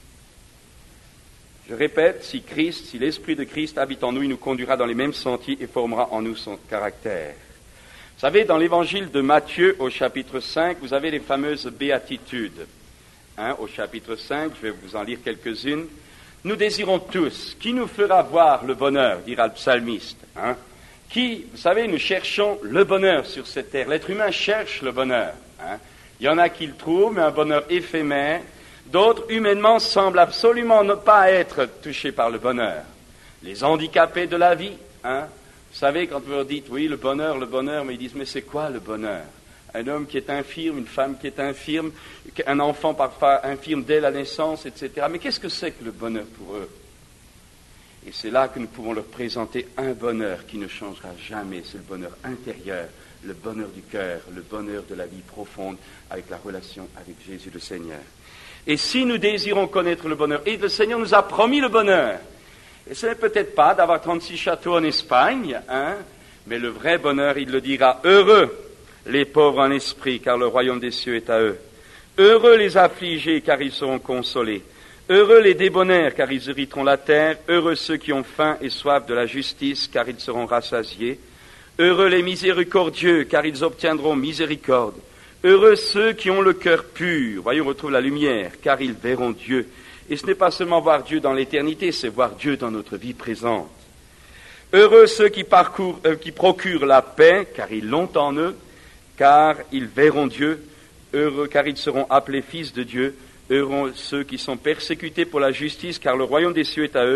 Je répète, si Christ, si l'Esprit de Christ habite en nous, il nous conduira dans les mêmes sentiers et formera en nous son caractère. Vous savez, dans l'évangile de Matthieu, au chapitre cinq, vous avez les fameuses béatitudes. Hein, au chapitre cinq, je vais vous en lire quelques-unes. Nous désirons tous, qui nous fera voir le bonheur, dira le psalmiste. Hein, qui, vous savez, nous cherchons le bonheur sur cette terre. L'être humain cherche le bonheur. Hein. Il y en a qui le trouvent, mais un bonheur éphémère. D'autres, humainement, semblent absolument ne pas être touchés par le bonheur. Les handicapés de la vie, hein. Vous savez, quand vous leur dites, oui, le bonheur, le bonheur, mais ils disent, mais c'est quoi le bonheur? Un homme qui est infirme, une femme qui est infirme, un enfant parfois infirme dès la naissance, et cetera. Mais qu'est-ce que c'est que le bonheur pour eux? Et c'est là que nous pouvons leur présenter un bonheur qui ne changera jamais. C'est le bonheur intérieur, le bonheur du cœur, le bonheur de la vie profonde avec la relation avec Jésus le Seigneur. Et si nous désirons connaître le bonheur, et le Seigneur nous a promis le bonheur, et ce n'est peut-être pas d'avoir trente-six châteaux en Espagne, hein, mais le vrai bonheur, il le dira, heureux les pauvres en esprit, car le royaume des cieux est à eux. Heureux les affligés, car ils seront consolés. Heureux les débonnaires, car ils hériteront la terre. Heureux ceux qui ont faim et soif de la justice, car ils seront rassasiés. Heureux les miséricordieux, car ils obtiendront miséricorde. Heureux ceux qui ont le cœur pur, voyez, on retrouve la lumière, car ils verront Dieu. Et ce n'est pas seulement voir Dieu dans l'éternité, c'est voir Dieu dans notre vie présente. Heureux ceux qui, parcourent, euh, qui procurent la paix, car ils l'ont en eux, car ils verront Dieu. Heureux, car ils seront appelés fils de Dieu. Heureux ceux qui sont persécutés pour la justice, car le royaume des cieux est à eux.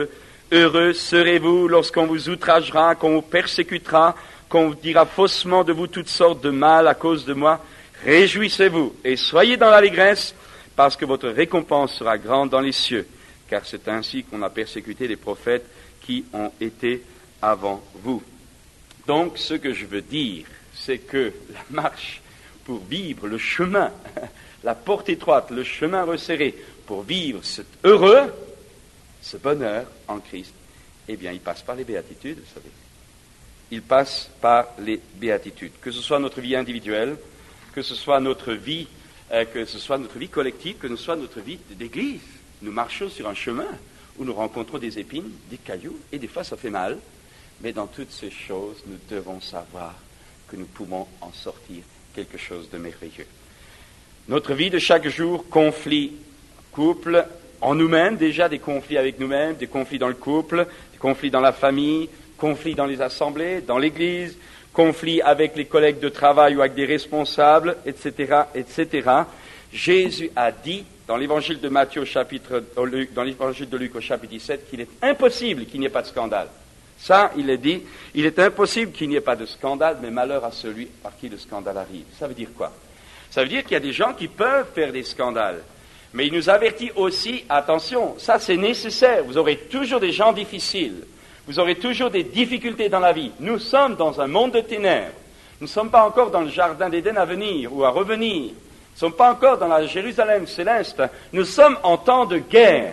Heureux serez-vous lorsqu'on vous outragera, qu'on vous persécutera, qu'on vous dira faussement de vous toutes sortes de mal à cause de moi. Réjouissez-vous et soyez dans l'allégresse, parce que votre récompense sera grande dans les cieux, car c'est ainsi qu'on a persécuté les prophètes qui ont été avant vous. Donc, ce que je veux dire, c'est que la marche pour vivre le chemin, la porte étroite, le chemin resserré, pour vivre cet heureux, ce bonheur en Christ, eh bien, il passe par les béatitudes, vous savez. Il passe par les béatitudes. Que ce soit notre vie individuelle, que ce soit notre vie, euh, que ce soit notre vie collective, que ce soit notre vie d'église. Nous marchons sur un chemin où nous rencontrons des épines, des cailloux, et des fois ça fait mal. Mais dans toutes ces choses, nous devons savoir que nous pouvons en sortir quelque chose de merveilleux. Notre vie de chaque jour, conflit, couple, en nous-mêmes, déjà des conflits avec nous-mêmes, des conflits dans le couple, des conflits dans la famille, conflits dans les assemblées, dans l'église, conflits avec les collègues de travail ou avec des responsables, et cetera, et cetera. Jésus a dit dans l'évangile de Matthieu au chapitre, dans l'évangile de Luc au chapitre dix-sept qu'il est impossible qu'il n'y ait pas de scandale. Ça, il est dit, il est impossible qu'il n'y ait pas de scandale, mais malheur à celui par qui le scandale arrive. Ça veut dire quoi? Ça veut dire qu'il y a des gens qui peuvent faire des scandales. Mais il nous avertit aussi, attention, ça c'est nécessaire, vous aurez toujours des gens difficiles, vous aurez toujours des difficultés dans la vie. Nous sommes dans un monde de ténèbres, nous ne sommes pas encore dans le jardin d'Éden à venir ou à revenir, nous ne sommes pas encore dans la Jérusalem céleste, nous sommes en temps de guerre.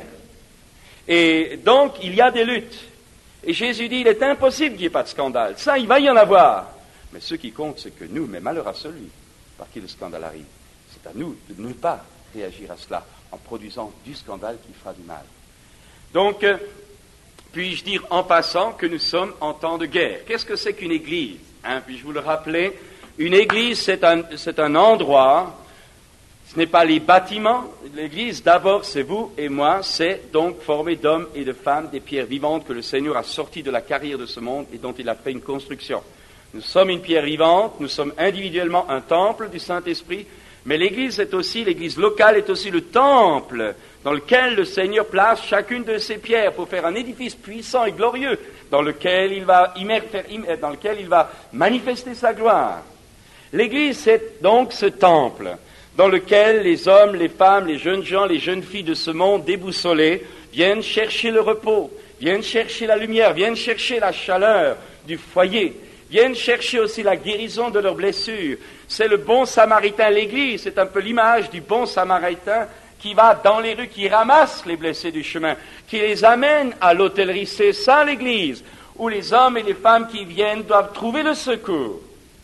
Et donc, il y a des luttes. Et Jésus dit, il est impossible qu'il n'y ait pas de scandale. Ça, il va y en avoir. Mais ce qui compte, c'est que nous, mais malheur à celui par qui le scandale arrive, c'est à nous de ne pas réagir à cela en produisant du scandale qui fera du mal. Donc, euh, puis-je dire en passant que nous sommes en temps de guerre? Qu'est-ce que c'est qu'une église, hein? Puis-je vous le rappeler? Une église, c'est un, c'est un endroit, ce n'est pas les bâtiments. L'église, d'abord, c'est vous et moi, c'est donc formé d'hommes et de femmes, des pierres vivantes que le Seigneur a sorties de la carrière de ce monde et dont il a fait une construction. Nous sommes une pierre vivante, nous sommes individuellement un temple du Saint-Esprit, mais l'église est aussi, l'église locale est aussi le temple dans lequel le Seigneur place chacune de ses pierres pour faire un édifice puissant et glorieux dans lequel il va, dans lequel il va manifester sa gloire. L'église, c'est donc ce temple dans lequel les hommes, les femmes, les jeunes gens, les jeunes filles de ce monde déboussolés viennent chercher le repos, viennent chercher la lumière, viennent chercher la chaleur du foyer, viennent chercher aussi la guérison de leurs blessures. C'est le bon samaritain, l'église, c'est un peu l'image du bon samaritain qui va dans les rues, qui ramasse les blessés du chemin, qui les amène à l'hôtellerie. C'est ça l'église, où les hommes et les femmes qui viennent doivent trouver le secours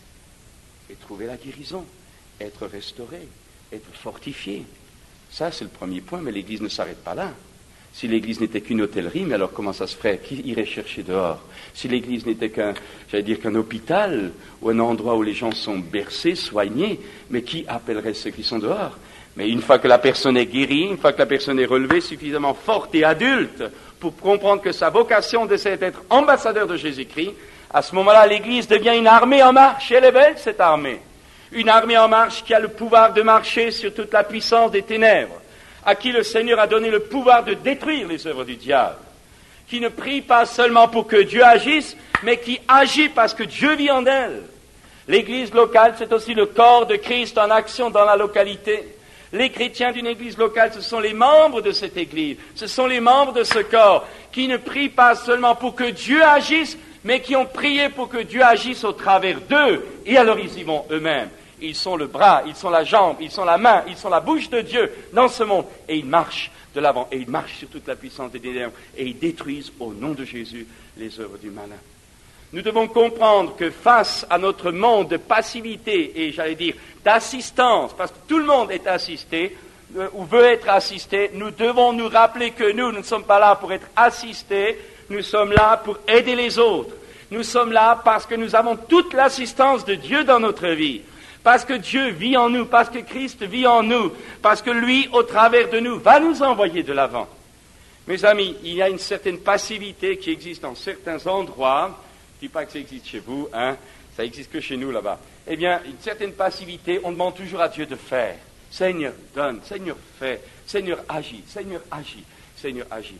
et trouver la guérison, être restaurés, être fortifiés. Ça, c'est le premier point, mais l'église ne s'arrête pas là. Si l'église n'était qu'une hôtellerie, mais alors comment ça se ferait? Qui irait chercher dehors? Si l'église n'était qu'un, j'allais dire qu'un hôpital, ou un endroit où les gens sont bercés, soignés, mais qui appellerait ceux qui sont dehors? Mais une fois que la personne est guérie, une fois que la personne est relevée, suffisamment forte et adulte pour comprendre que sa vocation c'est d'être ambassadeur de Jésus-Christ, à ce moment-là, l'église devient une armée en marche. Elle est belle, cette armée. Une armée en marche qui a le pouvoir de marcher sur toute la puissance des ténèbres, à qui le Seigneur a donné le pouvoir de détruire les œuvres du diable, qui ne prie pas seulement pour que Dieu agisse, mais qui agit parce que Dieu vit en elle. L'église locale, c'est aussi le corps de Christ en action dans la localité. Les chrétiens d'une église locale, ce sont les membres de cette église, ce sont les membres de ce corps, qui ne prient pas seulement pour que Dieu agisse, mais qui ont prié pour que Dieu agisse au travers d'eux, et alors ils y vont eux-mêmes. Ils sont le bras, ils sont la jambe, ils sont la main, ils sont la bouche de Dieu dans ce monde. Et ils marchent de l'avant, et ils marchent sur toute la puissance des ténèbres, et ils détruisent au nom de Jésus les œuvres du malin. Nous devons comprendre que face à notre monde de passivité, et j'allais dire d'assistance, parce que tout le monde est assisté, euh, ou veut être assisté, nous devons nous rappeler que nous, nous ne sommes pas là pour être assistés, nous sommes là pour aider les autres. Nous sommes là parce que nous avons toute l'assistance de Dieu dans notre vie. Parce que Dieu vit en nous, parce que Christ vit en nous, parce que lui, au travers de nous, va nous envoyer de l'avant. Mes amis, il y a une certaine passivité qui existe dans certains endroits. Je ne dis pas que ça existe chez vous, hein, ça existe que chez nous là-bas. Eh bien, une certaine passivité, on demande toujours à Dieu de faire. Seigneur, donne, Seigneur, fais, Seigneur, agis, Seigneur, agis, Seigneur, agis.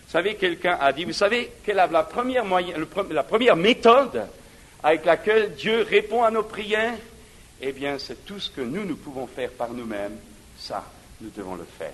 Vous savez, quelqu'un a dit, vous savez, quelle est la première, moyen, le, la première méthode avec laquelle Dieu répond à nos prières? Eh bien, c'est tout ce que nous, nous pouvons faire par nous-mêmes. Ça, nous devons le faire.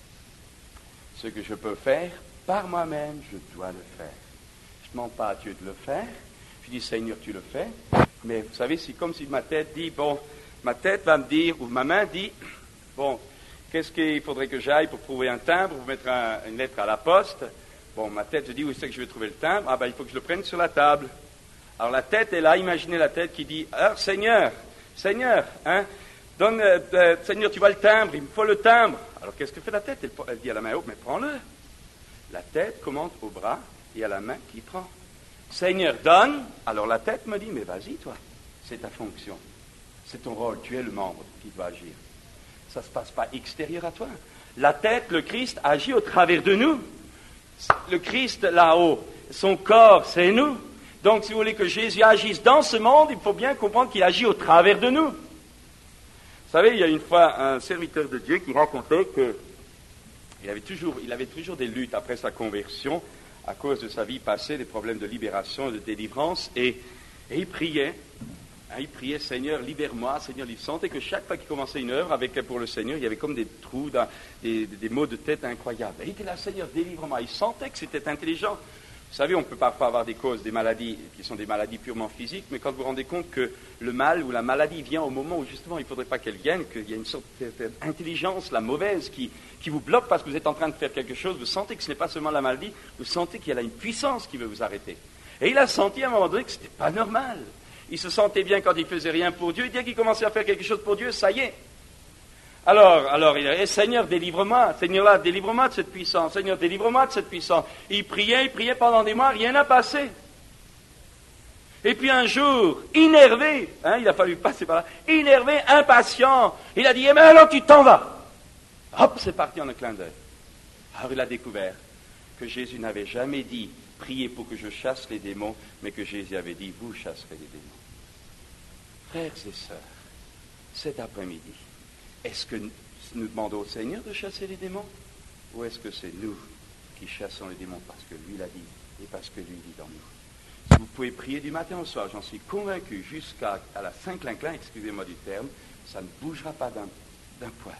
Ce que je peux faire par moi-même, je dois le faire. Je ne demande pas à Dieu de le faire. Je dis, Seigneur, tu le fais. Mais vous savez, c'est comme si ma tête dit, bon, ma tête va me dire, ou ma main dit, bon, qu'est-ce qu'il faudrait que j'aille pour trouver un timbre, ou mettre un, une lettre à la poste? Bon, ma tête, je dis, où c'est que je vais trouver le timbre? Ah ben, il faut que je le prenne sur la table. Alors la tête est là, imaginez la tête qui dit, alors Seigneur, Seigneur, hein, donne, euh, euh, Seigneur, tu vois le timbre, il me faut le timbre. Alors qu'est-ce que fait la tête? Elle, elle dit à la main, oh, mais prends-le. La tête commande au bras et à la main qui prend. Seigneur, donne. Alors la tête me dit, mais vas-y toi, c'est ta fonction, c'est ton rôle, tu es le membre qui doit agir. Ça ne se passe pas extérieur à toi. La tête, le Christ, agit au travers de nous. Le Christ là-haut, son corps, c'est nous. Donc si vous voulez que Jésus agisse dans ce monde, il faut bien comprendre qu'il agit au travers de nous. Vous savez, il y a une fois un serviteur de Dieu qui racontait que il avait toujours, il avait toujours des luttes après sa conversion à cause de sa vie passée, des problèmes de libération et de délivrance, et, et il priait. Hein, il priait, Seigneur, libère-moi, Seigneur, il sentait que chaque fois qu'il commençait une œuvre avec pour le Seigneur, il y avait comme des trous, dans, des, des maux de tête incroyables. Et il était là, Seigneur, délivre-moi. Il sentait que c'était intelligent. Vous savez, on peut parfois avoir des causes, des maladies qui sont des maladies purement physiques, mais quand vous vous rendez compte que le mal ou la maladie vient au moment où justement il ne faudrait pas qu'elle vienne, qu'il y a une sorte d'intelligence, la mauvaise, qui, qui vous bloque parce que vous êtes en train de faire quelque chose, vous sentez que ce n'est pas seulement la maladie, vous sentez qu'il y a là une puissance qui veut vous arrêter. Et il a senti à un moment donné que ce n'était pas normal. Il se sentait bien quand il faisait rien pour Dieu, et dès qu'il commençait à faire quelque chose pour Dieu, ça y est. Alors, alors il a dit, Seigneur, délivre-moi, Seigneur là, délivre-moi de cette puissance, Seigneur, délivre-moi de cette puissance. Et il priait, il priait pendant des mois, rien n'a passé. Et puis un jour, énervé, hein, il a fallu passer par là, énervé, impatient, il a dit, eh bien alors tu t'en vas. Hop, c'est parti en un clin d'œil. Alors il a découvert que Jésus n'avait jamais dit, priez pour que je chasse les démons, mais que Jésus avait dit, vous chasserez les démons. Frères et sœurs, cet après-midi, est-ce que nous demandons au Seigneur de chasser les démons? Ou est-ce que c'est nous qui chassons les démons parce que lui l'a dit et parce que lui vit dans nous? Si vous pouvez prier du matin au soir, j'en suis convaincu, jusqu'à à la Saint-Clinclin, excusez-moi du terme, ça ne bougera pas d'un, d'un poil.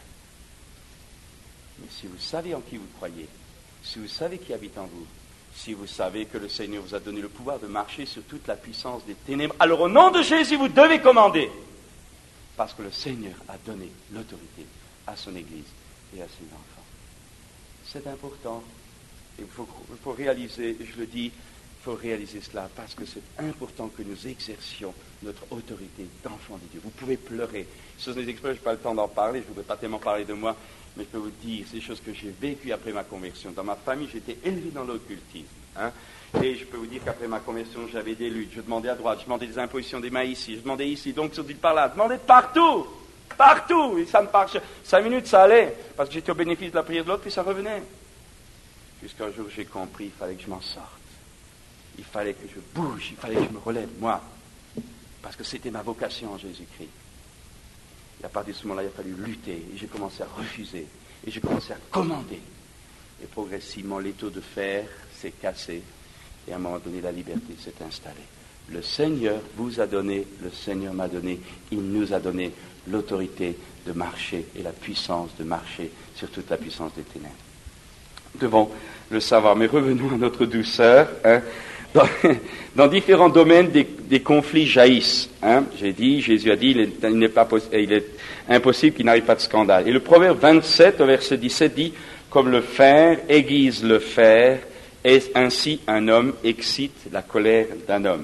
Mais si vous savez en qui vous croyez, si vous savez qui habite en vous, si vous savez que le Seigneur vous a donné le pouvoir de marcher sur toute la puissance des ténèbres, alors au nom de Jésus, vous devez commander. Parce que le Seigneur a donné l'autorité à son Église et à ses enfants. C'est important. Et il faut, il faut réaliser, je le dis, il faut réaliser cela parce que c'est important que nous exercions notre autorité d'enfant de Dieu. Vous pouvez pleurer. Ce sont des expressions, je n'ai pas le temps d'en parler, je ne voudrais pas tellement parler de moi, mais je peux vous dire, c'est des choses que j'ai vécues après ma conversion. Dans ma famille, j'étais élevé dans l'occultisme. Hein? Et je peux vous dire qu'après ma conversion, j'avais des luttes. Je demandais à droite, je demandais des impositions des mains ici, je demandais ici, donc sur dit par là, je demandais partout, partout. Et ça me marche. Cinq minutes, ça allait, parce que j'étais au bénéfice de la prière de l'autre, puis ça revenait. Jusqu'un jour, j'ai compris, il fallait que je m'en sorte. Il fallait que je bouge, il fallait que je me relève, moi. Parce que c'était ma vocation en Jésus-Christ. Et à partir de ce moment-là, il a fallu lutter. Et j'ai commencé à refuser. Et j'ai commencé à commander. Et progressivement, l'étau de fer s'est cassé. Et à un moment donné, la liberté s'est installée. Le Seigneur vous a donné, le Seigneur m'a donné, il nous a donné l'autorité de marcher et la puissance de marcher sur toute la puissance des ténèbres. Nous devons le savoir. Mais revenons à notre douceur. Hein. Dans, dans différents domaines, des, des conflits jaillissent. Hein. J'ai dit, Jésus a dit, il est, il n'est pas possi- il est impossible qu'il n'arrive pas de scandale. Et le Proverbe vingt-sept, au verset dix-sept, dit, comme le fer aiguise le fer, et ainsi un homme excite la colère d'un homme.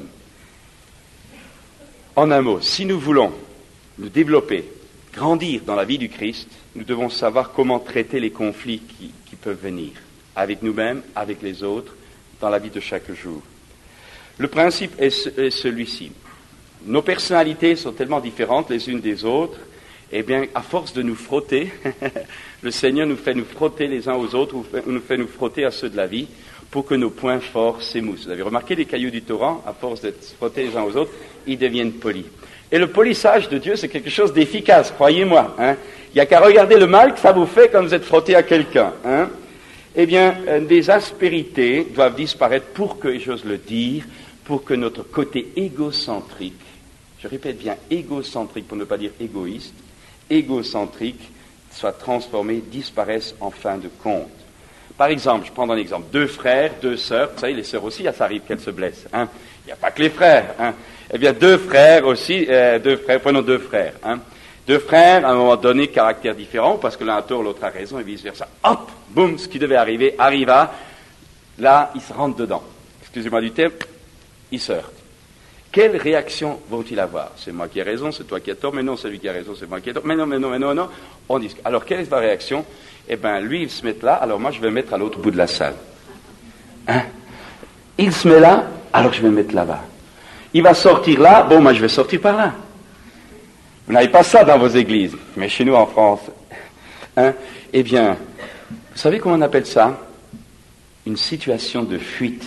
En un mot, si nous voulons nous développer, grandir dans la vie du Christ, nous devons savoir comment traiter les conflits qui, qui peuvent venir, avec nous-mêmes, avec les autres, dans la vie de chaque jour. Le principe est, ce, est celui-ci. Nos personnalités sont tellement différentes les unes des autres, eh bien, à force de nous frotter, le Seigneur nous fait nous frotter les uns aux autres, ou nous fait nous frotter à ceux de la vie, pour que nos points forts s'émoussent. Vous avez remarqué les cailloux du torrent, à force d'être frottés les uns aux autres, ils deviennent polis. Et le polissage de Dieu, c'est quelque chose d'efficace, croyez-moi. Hein. Il n'y a qu'à regarder le mal que ça vous fait quand vous êtes frotté à quelqu'un. Hein. Eh bien, des aspérités doivent disparaître pour que, et j'ose le dire, pour que notre côté égocentrique, je répète bien égocentrique pour ne pas dire égoïste, égocentrique soit transformé, disparaisse en fin de compte. Par exemple, je prends un exemple, deux frères, deux sœurs, vous savez, les sœurs aussi, ça arrive qu'elles se blessent, hein. Il n'y a pas que les frères, hein. Eh bien, deux frères aussi, euh, deux frères, prenons deux frères, hein. Deux frères, à un moment donné, caractères différents, parce que l'un a tort, l'autre a raison, et vice-versa. Hop, boum, ce qui devait arriver, arriva. Là, ils se rentrent dedans. Excusez-moi du terme, ils se heurtent. Quelle réaction vont-ils avoir? C'est moi qui ai raison, c'est toi qui as tort, mais non, c'est lui qui a raison, c'est moi qui ai tort, mais non, mais non, mais non, mais non. On dit, alors, quelle est la réaction? Eh bien, lui, il se met là, alors moi, je vais me mettre à l'autre bout de la salle. Hein? Il se met là, alors je vais me mettre là-bas. Il va sortir là, bon, moi, je vais sortir par là. Vous n'avez pas ça dans vos églises, mais chez nous en France. Hein? Eh bien, vous savez comment on appelle ça? Une situation de fuite.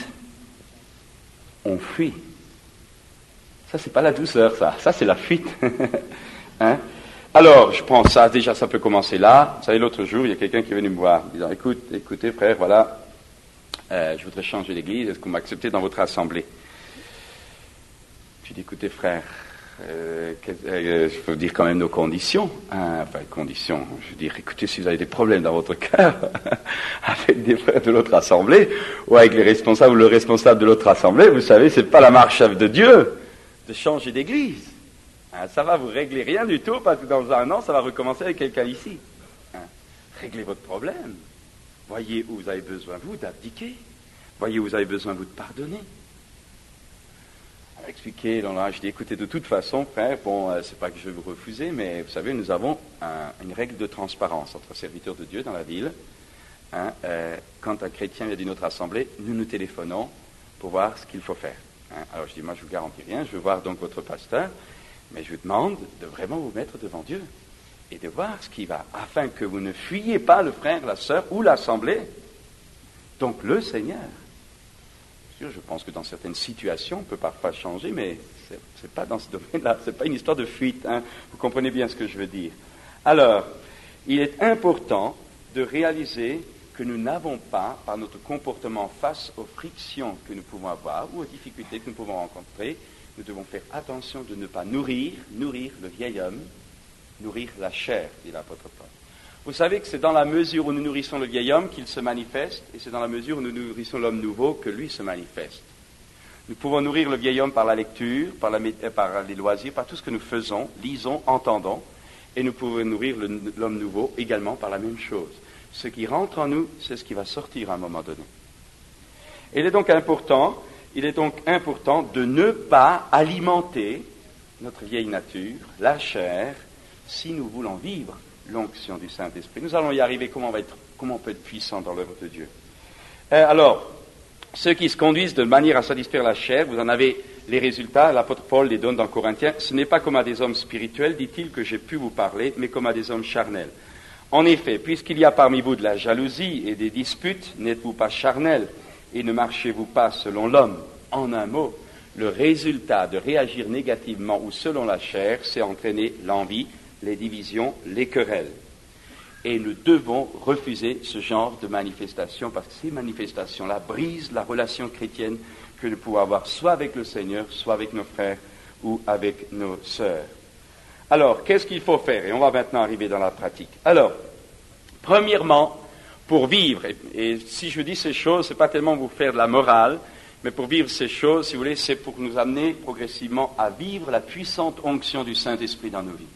On fuit. Ça, c'est pas la douceur, ça. Ça, c'est la fuite. Hein? Alors, je prends ça, déjà, ça peut commencer là. Vous savez, l'autre jour, il y a quelqu'un qui est venu me voir, disant, écoute, écoutez, frère, voilà, euh, je voudrais changer d'église, est-ce que vous m'acceptez dans votre assemblée? J'ai dit, écoutez, frère, Euh, que, euh, je peux vous dire quand même nos conditions, hein, enfin conditions, je veux dire, écoutez, si vous avez des problèmes dans votre cœur, avec des frères de l'autre assemblée, ou avec les responsables ou le responsable de l'autre assemblée, vous savez, c'est pas la marche de Dieu de changer d'église. Hein, ça va vous régler rien du tout, parce que dans un an, ça va recommencer avec quelqu'un ici. Hein, réglez votre problème. Voyez où vous avez besoin, vous, d'abdiquer. Voyez où vous avez besoin, vous, de pardonner. Expliquer, là, je dis, écoutez, de toute façon, frère, bon, euh, c'est pas que je vais vous refuser, mais vous savez, nous avons un, une règle de transparence entre serviteurs de Dieu dans la ville. Hein, euh, quand un chrétien vient d'une autre assemblée, nous nous téléphonons pour voir ce qu'il faut faire. Hein. Alors je dis, moi je vous garantis rien, je veux voir donc votre pasteur, mais je vous demande de vraiment vous mettre devant Dieu et de voir ce qui va, afin que vous ne fuyiez pas le frère, la sœur ou l'assemblée. Donc le Seigneur. Je pense que dans certaines situations, on peut parfois changer, mais c'est, c'est pas dans ce domaine-là, c'est pas une histoire de fuite, hein. Vous comprenez bien ce que je veux dire. Alors, il est important de réaliser que nous n'avons pas, par notre comportement face aux frictions que nous pouvons avoir ou aux difficultés que nous pouvons rencontrer, nous devons faire attention de ne pas nourrir, nourrir le vieil homme, nourrir la chair, dit l'apôtre Paul. Vous savez que c'est dans la mesure où nous nourrissons le vieil homme qu'il se manifeste, et c'est dans la mesure où nous nourrissons l'homme nouveau que lui se manifeste. Nous pouvons nourrir le vieil homme par la lecture, par, la, par les loisirs, par tout ce que nous faisons, lisons, entendons, et nous pouvons nourrir le, l'homme nouveau également par la même chose. Ce qui rentre en nous, c'est ce qui va sortir à un moment donné. Et il est donc important, il est donc important de ne pas alimenter notre vieille nature, la chair, si nous voulons vivre l'onction du Saint-Esprit. Nous allons y arriver, comment on, va être, comment on peut être puissant dans l'œuvre de Dieu. Euh, alors, ceux qui se conduisent de manière à satisfaire la chair, vous en avez les résultats, l'apôtre Paul les donne dans Corinthiens, ce n'est pas comme à des hommes spirituels, dit-il, que j'ai pu vous parler, mais comme à des hommes charnels. En effet, puisqu'il y a parmi vous de la jalousie et des disputes, n'êtes-vous pas charnels et ne marchez-vous pas selon l'homme? En un mot, le résultat de réagir négativement ou selon la chair, c'est entraîner l'envie, les divisions, les querelles. Et nous devons refuser ce genre de manifestations parce que ces manifestations-là brisent la relation chrétienne que nous pouvons avoir soit avec le Seigneur, soit avec nos frères ou avec nos sœurs. Alors, qu'est-ce qu'il faut faire? Et on va maintenant arriver dans la pratique. Alors, premièrement, pour vivre, et, et si je dis ces choses, ce n'est pas tellement vous faire de la morale, mais pour vivre ces choses, si vous voulez, c'est pour nous amener progressivement à vivre la puissante onction du Saint-Esprit dans nos vies.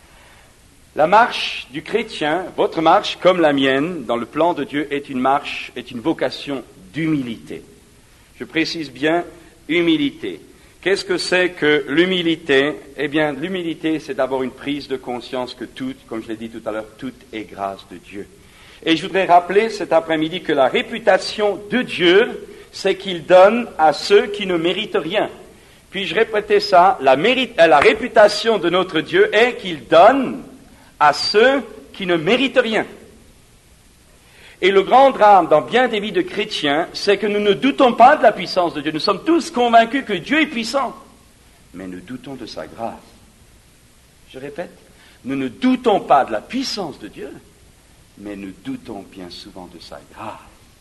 La marche du chrétien, votre marche comme la mienne, dans le plan de Dieu, est une marche, est une vocation d'humilité. Je précise bien humilité. Qu'est-ce que c'est que l'humilité? Eh bien, l'humilité, c'est d'abord une prise de conscience que tout, comme je l'ai dit tout à l'heure, tout est grâce de Dieu. Et je voudrais rappeler cet après-midi que la réputation de Dieu, c'est qu'il donne à ceux qui ne méritent rien. Puis-je répéter ça? La, mérite, la réputation de notre Dieu est qu'il donne à ceux qui ne méritent rien. Et le grand drame dans bien des vies de chrétiens, c'est que nous ne doutons pas de la puissance de Dieu. Nous sommes tous convaincus que Dieu est puissant, mais nous doutons de sa grâce. Je répète, nous ne doutons pas de la puissance de Dieu, mais nous doutons bien souvent de sa grâce.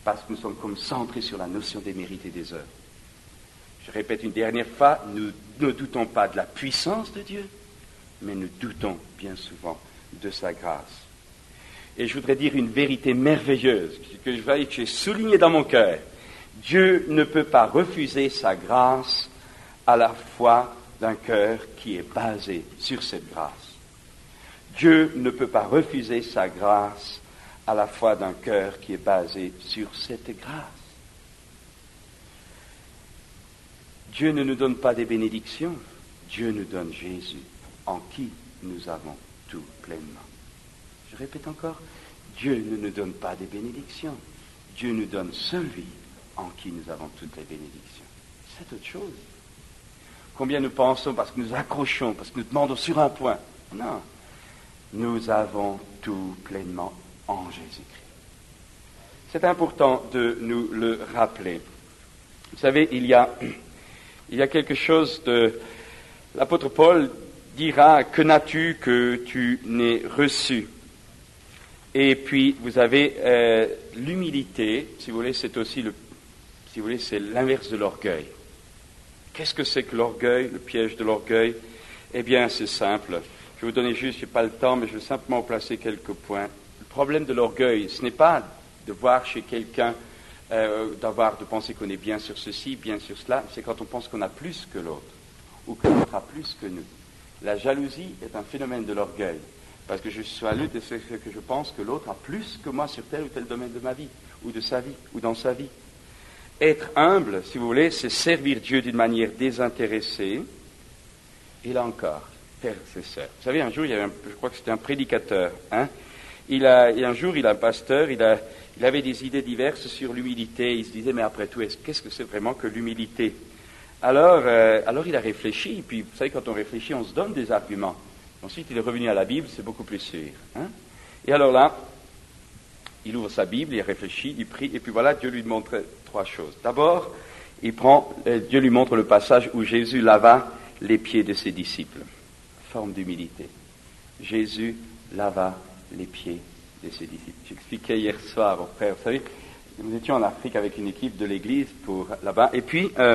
parce que nous sommes comme centrés sur la notion des mérites et des œuvres. Je répète une dernière fois, nous ne doutons pas de la puissance de Dieu, mais nous doutons bien souvent de sa grâce. Et je voudrais dire une vérité merveilleuse que je vais que j'ai soulignée dans mon cœur. Dieu ne peut pas refuser sa grâce à la foi d'un cœur qui est basé sur cette grâce. Dieu ne peut pas refuser sa grâce à la foi d'un cœur qui est basé sur cette grâce. Dieu ne nous donne pas des bénédictions, Dieu nous donne Jésus, en qui nous avons tout pleinement. Je répète encore, Dieu ne nous donne pas des bénédictions, Dieu nous donne celui en qui nous avons toutes les bénédictions. C'est autre chose. Combien nous pensons parce que nous accrochons, parce que nous demandons sur un point. Non, nous avons tout pleinement en Jésus-Christ. C'est important de nous le rappeler. Vous savez, il y a, il y a quelque chose de... L'apôtre Paul dira, que n'as-tu que tu n'aies reçu? Et puis, vous avez euh, l'humilité, si vous voulez, c'est aussi le, si vous voulez, c'est l'inverse de l'orgueil. Qu'est-ce que c'est que l'orgueil, le piège de l'orgueil? Eh bien, c'est simple. Je vais vous donner juste, je n'ai pas le temps, mais je vais simplement placer quelques points. Le problème de l'orgueil, ce n'est pas de voir chez quelqu'un, euh, d'avoir, de penser qu'on est bien sur ceci, bien sur cela, c'est quand on pense qu'on a plus que l'autre, ou que l'autre a plus que nous. La jalousie est un phénomène de l'orgueil, parce que je suis à lutte de ce que je pense que l'autre a plus que moi sur tel ou tel domaine de ma vie, ou de sa vie, ou dans sa vie. Être humble, si vous voulez, c'est servir Dieu d'une manière désintéressée. Et là encore, frères et sœurs. Vous savez, un jour, il y avait un, je crois que c'était un prédicateur. Hein, il a, et un jour, il a un pasteur, il, a, il avait des idées diverses sur l'humilité. Il se disait, mais après tout, est-ce, qu'est-ce que c'est vraiment que l'humilité? Alors, euh, alors il a réfléchi. Et puis, vous savez, quand on réfléchit, on se donne des arguments. Ensuite, il est revenu à la Bible, c'est beaucoup plus sûr. Hein, et alors là, il ouvre sa Bible, il réfléchit, il prie, et puis voilà, Dieu lui montre trois choses. D'abord, il prend, Dieu lui montre le passage où Jésus lava les pieds de ses disciples. Forme d'humilité. Jésus lava les pieds de ses disciples. J'expliquais hier soir aux frères, vous savez, nous étions en Afrique avec une équipe de l'église pour là-bas, et puis, euh,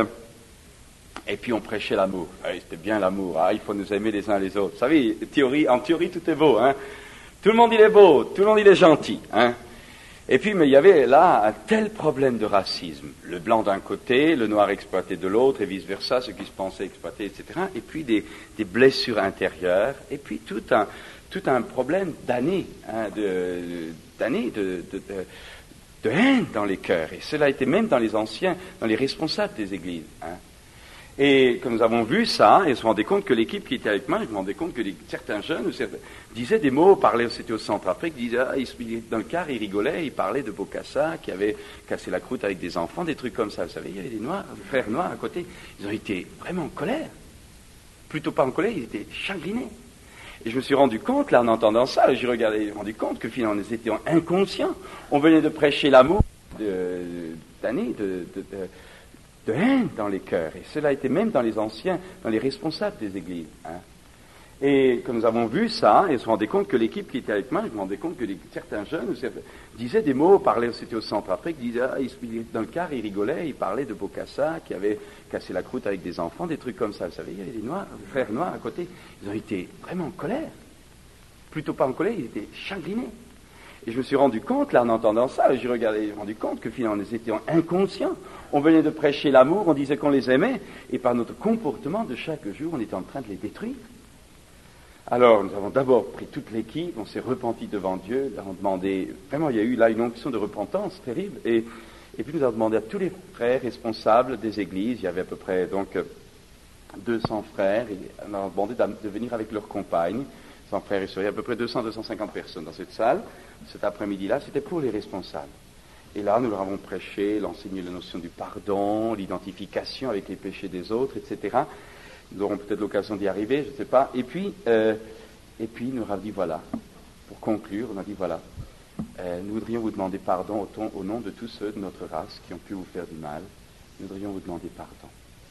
et puis on prêchait l'amour. Ah, c'était bien l'amour, ah, il faut nous aimer les uns les autres. Vous savez, théorie, en théorie, tout est beau, hein. Tout le monde il est beau, tout le monde il est gentil, hein. Et puis, mais il y avait là un tel problème de racisme. Le blanc d'un côté, le noir exploité de l'autre, et vice-versa, ceux qui se pensaient exploités, et cetera. Et puis des, des blessures intérieures, et puis tout un, tout un problème d'années, hein, de, d'années de, de, de, de haine dans les cœurs. Et cela était même dans les anciens, dans les responsables des églises. Hein. Et quand nous avons vu ça, et on se rendait compte que l'équipe qui était avec moi, je me rendais compte que les, certains jeunes certains, disaient des mots, parlaient, c'était au Centrafrique, disaient, ah, ils, dans le car, ils rigolaient, ils parlaient de Bokassa, qui avait cassé la croûte avec des enfants, des trucs comme ça. Vous savez, il y avait des noirs, des frères noirs à côté. Ils ont été vraiment en colère. Plutôt pas en colère, ils étaient chagrinés. Et je me suis rendu compte, là, en entendant ça, j'ai regardé, je me suis rendu compte que finalement, nous étions inconscients. On venait de prêcher l'amour de, d'années, de, de, de de haine dans les cœurs. Et cela était même dans les anciens, dans les responsables des églises. Hein. Et quand nous avons vu ça, et on se rendait compte que l'équipe qui était avec moi, je me rendais compte que les, certains jeunes certains, disaient des mots, parlaient, c'était au Centrafrique, disaient, ah, ils, dans le car, ils rigolaient, ils parlaient de Bokassa, qui avait cassé la croûte avec des enfants, des trucs comme ça. Vous savez, il y avait des noirs, des frères noirs à côté. Ils ont été vraiment en colère. Plutôt pas en colère, ils étaient chagrinés. Et je me suis rendu compte, là, en entendant ça, j'ai regardé, je me suis rendu compte que finalement, nous étions inconscients. On venait de prêcher l'amour, on disait qu'on les aimait, et par notre comportement de chaque jour, on était en train de les détruire. Alors, nous avons d'abord pris toute l'équipe, on s'est repenti devant Dieu, nous avons demandé, vraiment, il y a eu là une onction de repentance terrible, et, et puis nous avons demandé à tous les frères responsables des églises, il y avait à peu près donc deux cents frères, et on a demandé de venir avec leurs compagnes, cent frères et sœurs, il y a à peu près deux cents à deux cent cinquante personnes dans cette salle, cet après-midi-là, c'était pour les responsables. Et là, nous leur avons prêché, l'enseigné la notion du pardon, l'identification avec les péchés des autres, et cetera. Nous aurons peut-être l'occasion d'y arriver, je ne sais pas. Et puis, euh, et puis, nous avons dit, voilà, pour conclure, on a dit, voilà, euh, nous voudrions vous demander pardon au, ton, au nom de tous ceux de notre race qui ont pu vous faire du mal. Nous voudrions vous demander pardon.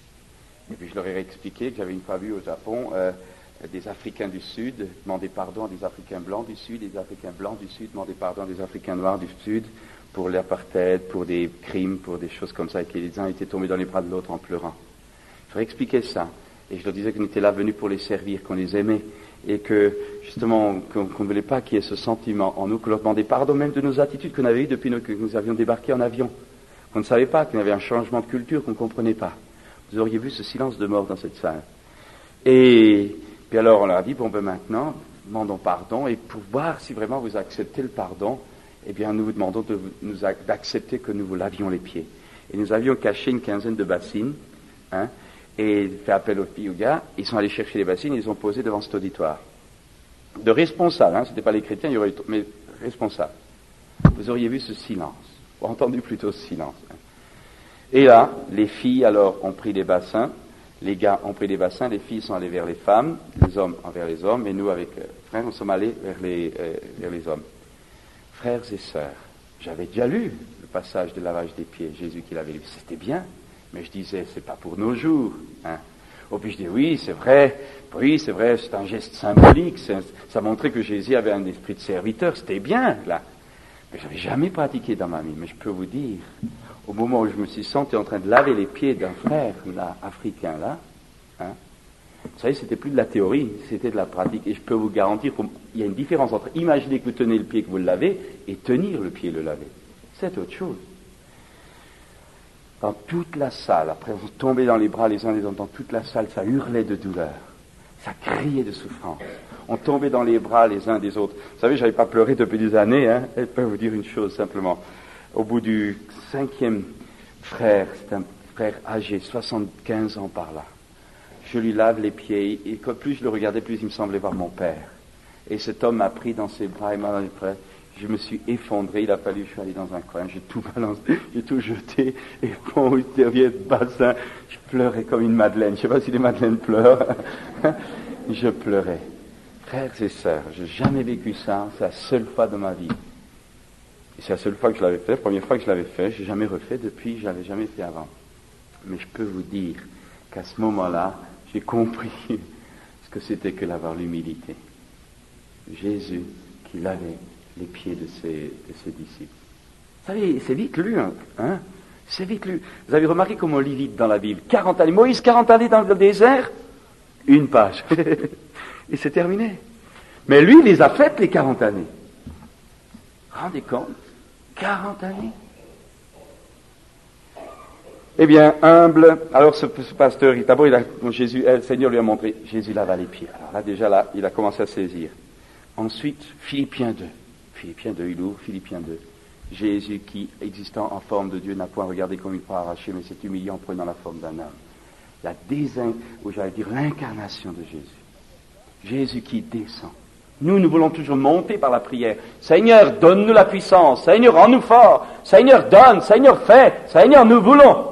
Et puis, je leur ai expliqué que j'avais une fois vu au Japon euh, des Africains du Sud demander pardon à des Africains blancs du Sud, et des Africains blancs du Sud demander pardon à des Africains noirs du Sud, pour l'apartheid, pour des crimes, pour des choses comme ça, et que les uns étaient tombés dans les bras de l'autre en pleurant. Je leur expliquais ça, et je leur disais qu'on était là venus pour les servir, qu'on les aimait, et que, justement, qu'on ne voulait pas qu'il y ait ce sentiment en nous, que leur demandait pardon même de nos attitudes qu'on avait eues depuis que nous avions débarqué en avion, qu'on ne savait pas, qu'il y avait un changement de culture qu'on ne comprenait pas. Vous auriez vu ce silence de mort dans cette salle. Et puis alors on leur a dit, bon ben maintenant, demandons pardon, et pour voir si vraiment vous acceptez le pardon, eh bien nous vous demandons de nous, d'accepter que nous vous lavions les pieds. Et nous avions caché une quinzaine de bassines, hein, et fait appel aux filles, aux gars, ils sont allés chercher les bassines, ils les ont posées devant cet auditoire. De responsables, hein, c'était pas les chrétiens, il y aurait eu, mais responsables. Vous auriez vu ce silence, ou entendu plutôt ce silence. Hein. Et là, les filles alors ont pris les bassins, les gars ont pris les bassins, les filles sont allées vers les femmes, les hommes envers les hommes, et nous avec euh, frères, nous sommes allés vers les, euh, vers les hommes. Frères et sœurs, j'avais déjà lu le passage de lavage des pieds, Jésus qui l'avait lu, c'était bien, mais je disais, c'est pas pour nos jours. Hein. Oh, puis je dis, oui, c'est vrai, oui, c'est vrai, c'est un geste symbolique, c'est un, ça montrait que Jésus avait un esprit de serviteur, c'était bien, là. Mais je n'avais jamais pratiqué dans ma vie, mais je peux vous dire, au moment où je me suis senti en train de laver les pieds d'un frère, là, africain, là, hein, vous savez, c'était plus de la théorie, c'était de la pratique. Et je peux vous garantir qu'il y a une différence entre imaginer que vous tenez le pied que vous le lavez et tenir le pied et le laver. C'est autre chose. Dans toute la salle, après vous tombez dans les bras les uns des autres, dans toute la salle, ça hurlait de douleur. Ça criait de souffrance. On tombait dans les bras les uns des autres. Vous savez, je n'avais pas pleuré depuis des années, hein. Je peux vous dire une chose simplement. Au bout du cinquième frère, c'est un frère âgé, soixante-quinze ans par là. Je lui lave les pieds, et plus je le regardais, plus il me semblait voir mon père. Et cet homme m'a pris dans ses bras et m'a dans les bras. Je me suis effondré, il a fallu, je suis allé dans un coin, j'ai tout balancé, j'ai tout jeté, et bon, il devait être bassin, je pleurais comme une madeleine. Je ne sais pas si les madeleines pleurent. Je pleurais. Frères et sœurs, j'ai jamais vécu ça, c'est la seule fois de ma vie. Et c'est la seule fois que je l'avais fait, la première fois que je l'avais fait, je n'ai jamais refait depuis, je ne l'avais jamais fait avant. Mais je peux vous dire qu'à ce moment-là, j'ai compris ce que c'était que d'avoir l'humilité. Jésus qui lavait les pieds de ses, de ses disciples. Vous savez, c'est vite lu, hein, hein c'est vite lu. Vous avez remarqué comment on lit vite dans la Bible. quarante années, Moïse, quarante années dans le désert, une page. Et c'est terminé. Mais lui, il les a faites, les quarante années. Rendez compte, quarante années. Eh bien, humble, alors ce, ce pasteur, d'abord, il a, Jésus, le Seigneur lui a montré, Jésus lava les pieds. Alors là, déjà là, il a commencé à saisir. Ensuite, Philippiens deux. Philippiens deux, il ouvre, Philippiens deux. Jésus qui, existant en forme de Dieu, n'a point regardé comme une proie arrachée, mais s'est humilié en prenant la forme d'un homme. La désin, ou j'allais dire l'incarnation de Jésus. Jésus qui descend. Nous, nous voulons toujours monter par la prière. Seigneur, donne-nous la puissance. Seigneur, rends-nous fort. Seigneur, donne. Seigneur, fais. Seigneur, nous voulons.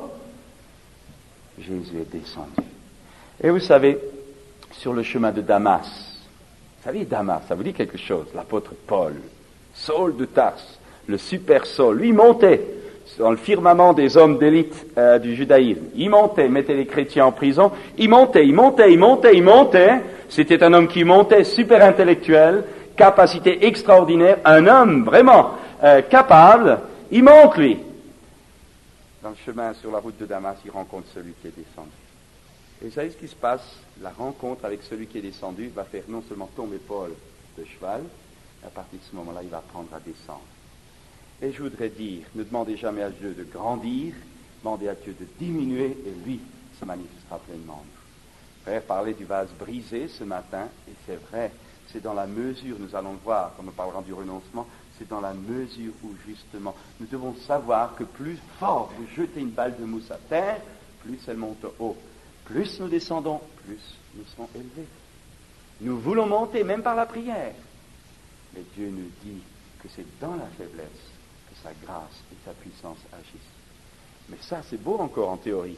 Jésus est descendu. Et vous savez, sur le chemin de Damas, vous savez, Damas, ça vous dit quelque chose, l'apôtre Paul, Saul de Tarse, le super Saul, lui montait dans le firmament des hommes d'élite euh, du judaïsme. Il montait, mettait les chrétiens en prison, il montait, il montait, il montait, il montait. C'était un homme qui montait, super intellectuel, capacité extraordinaire, un homme vraiment euh, capable. Il monte, lui. Dans le chemin, sur la route de Damas, il rencontre celui qui est descendu. Et vous savez ce qui se passe? La rencontre avec celui qui est descendu va faire non seulement tomber Paul de cheval, mais à partir de ce moment-là, il va apprendre à descendre. Et je voudrais dire, ne demandez jamais à Dieu de grandir, demandez à Dieu de diminuer, et lui se manifestera pleinement en nous. Frère parlait du vase brisé ce matin, et c'est vrai, c'est dans la mesure, nous allons le voir quand nous parlerons du renoncement, c'est dans la mesure où justement, nous devons savoir que plus fort vous jetez une balle de mousse à terre, plus elle monte haut. Plus nous descendons, plus nous serons élevés. Nous voulons monter, même par la prière. Mais Dieu nous dit que c'est dans la faiblesse que sa grâce et sa puissance agissent. Mais ça, c'est beau encore en théorie.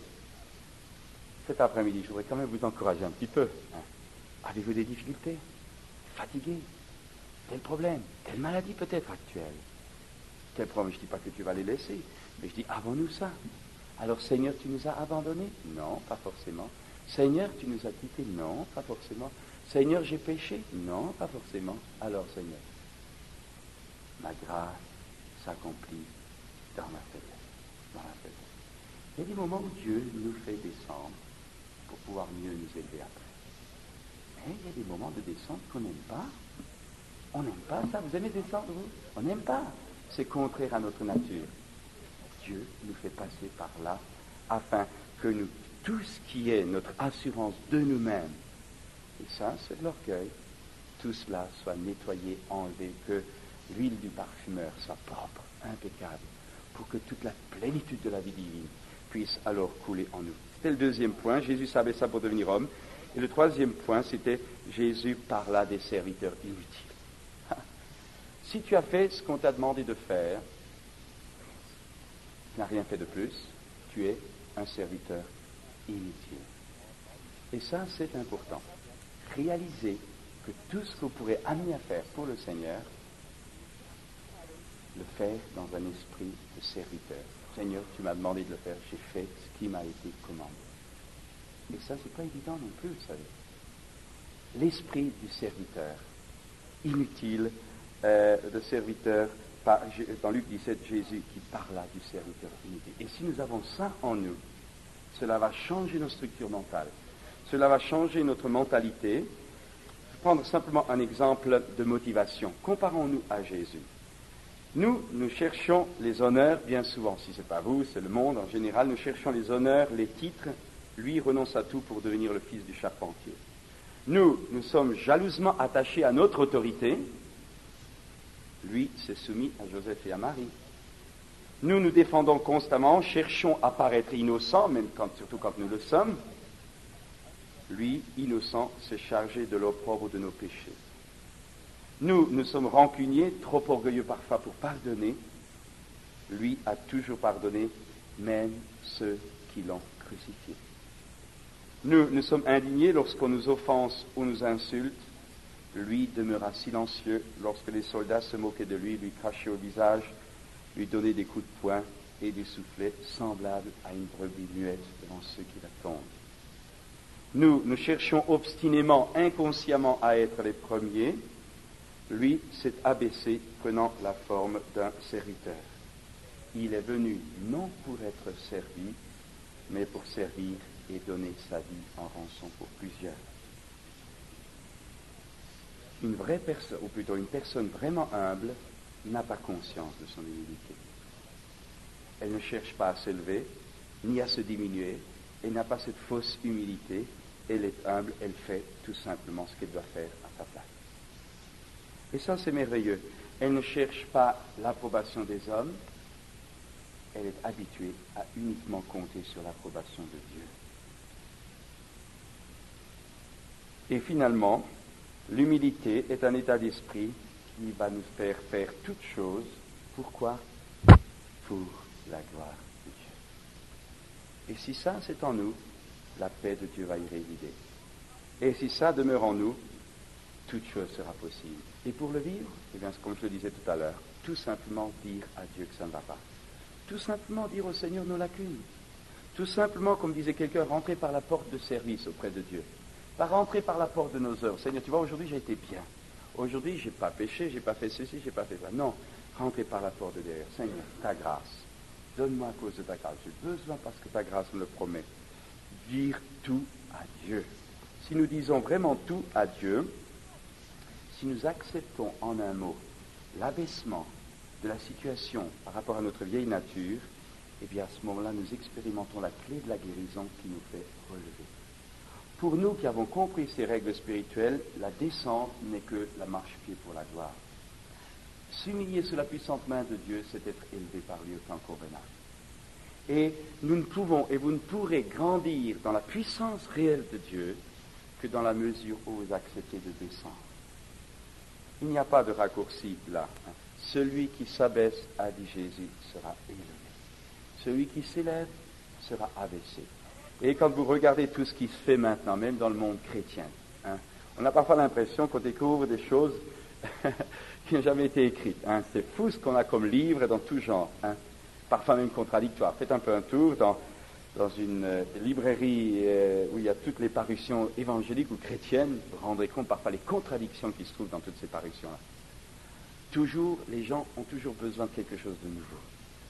Cet après-midi, je voudrais quand même vous encourager un petit peu. Hein. Avez-vous des difficultés? Fatigué? Tel problème? Telle maladie peut-être actuelle? Tel problème? Je ne dis pas que tu vas les laisser, mais je dis, avons-nous ça? Alors, Seigneur, tu nous as abandonnés? Non, pas forcément. Seigneur, tu nous as quittés? Non, pas forcément. Seigneur, j'ai péché? Non, pas forcément. Alors, Seigneur, ma grâce s'accomplit dans la faiblesse. Dans la faiblesse. Il y a des moments où Dieu nous fait descendre pour pouvoir mieux nous élever après. Mais il y a des moments de descente qu'on n'aime pas. On n'aime pas ça. Vous aimez descendre, vous? On n'aime pas. C'est contraire à notre nature. Dieu nous fait passer par là afin que nous, tout ce qui est notre assurance de nous-mêmes, et ça, c'est de l'orgueil, tout cela soit nettoyé, enlevé, que l'huile du parfumeur soit propre, impeccable, pour que toute la plénitude de la vie divine puisse alors couler en nous. C'était le deuxième point. Jésus savait ça pour devenir homme. Et le troisième point, c'était Jésus parla des serviteurs inutiles. Si tu as fait ce qu'on t'a demandé de faire, tu n'as rien fait de plus, tu es un serviteur inutile. Et ça, c'est important. Réaliser que tout ce que vous pourrez amener à faire pour le Seigneur, le faire dans un esprit de serviteur. Seigneur, tu m'as demandé de le faire, j'ai fait ce qui m'a été commandé. Et ça, c'est pas évident non plus, vous savez. L'esprit du serviteur, inutile, euh, de serviteur, par, dans Luc dix-sept, Jésus qui parla du serviteur inutile. Et si nous avons ça en nous, cela va changer nos structures mentales. Cela va changer notre mentalité. Je vais prendre simplement un exemple de motivation. Comparons-nous à Jésus. Nous, nous cherchons les honneurs bien souvent. Si ce n'est pas vous, c'est le monde en général. Nous cherchons les honneurs, les titres. Lui renonce à tout pour devenir le fils du charpentier. Nous, nous sommes jalousement attachés à notre autorité. Lui s'est soumis à Joseph et à Marie. Nous nous défendons constamment, cherchons à paraître innocents, même quand, surtout quand nous le sommes. Lui, innocent, s'est chargé de l'opprobre de nos péchés. Nous, nous sommes rancuniers, trop orgueilleux parfois pour pardonner. Lui a toujours pardonné, même ceux qui l'ont crucifié. Nous, nous sommes indignés lorsqu'on nous offense ou nous insulte. Lui demeura silencieux lorsque les soldats se moquaient de lui, lui crachaient au visage, lui donnaient des coups de poing et lui soufflaient, semblables à une brebis muette devant ceux qui l'attendent. Nous, nous cherchions obstinément, inconsciemment à être les premiers. Lui s'est abaissé, prenant la forme d'un serviteur. Il est venu non pour être servi, mais pour servir et donner sa vie en rançon pour plusieurs. Une vraie personne, ou plutôt une personne vraiment humble, n'a pas conscience de son humilité. Elle ne cherche pas à s'élever, ni à se diminuer, elle n'a pas cette fausse humilité, elle est humble, elle fait tout simplement ce qu'elle doit faire à sa place. Et ça, c'est merveilleux. Elle ne cherche pas l'approbation des hommes, elle est habituée à uniquement compter sur l'approbation de Dieu. Et finalement, l'humilité est un état d'esprit qui va nous faire faire toutes choses. Pourquoi? Pour la gloire de Dieu. Et si ça, c'est en nous, la paix de Dieu va y résider. Et si ça demeure en nous, toute chose sera possible. Et pour le vivre, eh bien, comme je le disais tout à l'heure, tout simplement dire à Dieu que ça ne va pas. Tout simplement dire au Seigneur nos lacunes. Tout simplement, comme disait quelqu'un, rentrer par la porte de service auprès de Dieu. Pas rentrer par la porte de nos heures. Seigneur, tu vois, aujourd'hui j'ai été bien. Aujourd'hui, j'ai pas péché, j'ai pas fait ceci, j'ai pas fait ça. Non, rentrer par la porte de derrière. Seigneur, ta grâce. Donne-moi à cause de ta grâce. J'ai besoin parce que ta grâce me le promet. Dire tout à Dieu. Si nous disons vraiment tout à Dieu, si nous acceptons en un mot l'abaissement de la situation par rapport à notre vieille nature, eh bien à ce moment-là, nous expérimentons la clé de la guérison qui nous fait relever. Pour nous qui avons compris ces règles spirituelles, la descente n'est que la marche-pied pour la gloire. S'humilier sous la puissante main de Dieu, c'est être élevé par lui autant qu'Aubenard. Et nous ne pouvons, et vous ne pourrez grandir dans la puissance réelle de Dieu que dans la mesure où vous acceptez de descendre. Il n'y a pas de raccourci là. Celui qui s'abaisse, a dit Jésus, sera élevé. Celui qui s'élève sera abaissé. Et quand vous regardez tout ce qui se fait maintenant, même dans le monde chrétien, hein, on a parfois l'impression qu'on découvre des choses qui n'ont jamais été écrites. Hein. C'est fou ce qu'on a comme livre dans tout genre, hein, parfois même contradictoire. Faites un peu un tour dans, dans une euh, librairie euh, où il y a toutes les parutions évangéliques ou chrétiennes, vous vous rendrez compte parfois les contradictions qui se trouvent dans toutes ces parutions-là. Toujours, les gens ont toujours besoin de quelque chose de nouveau.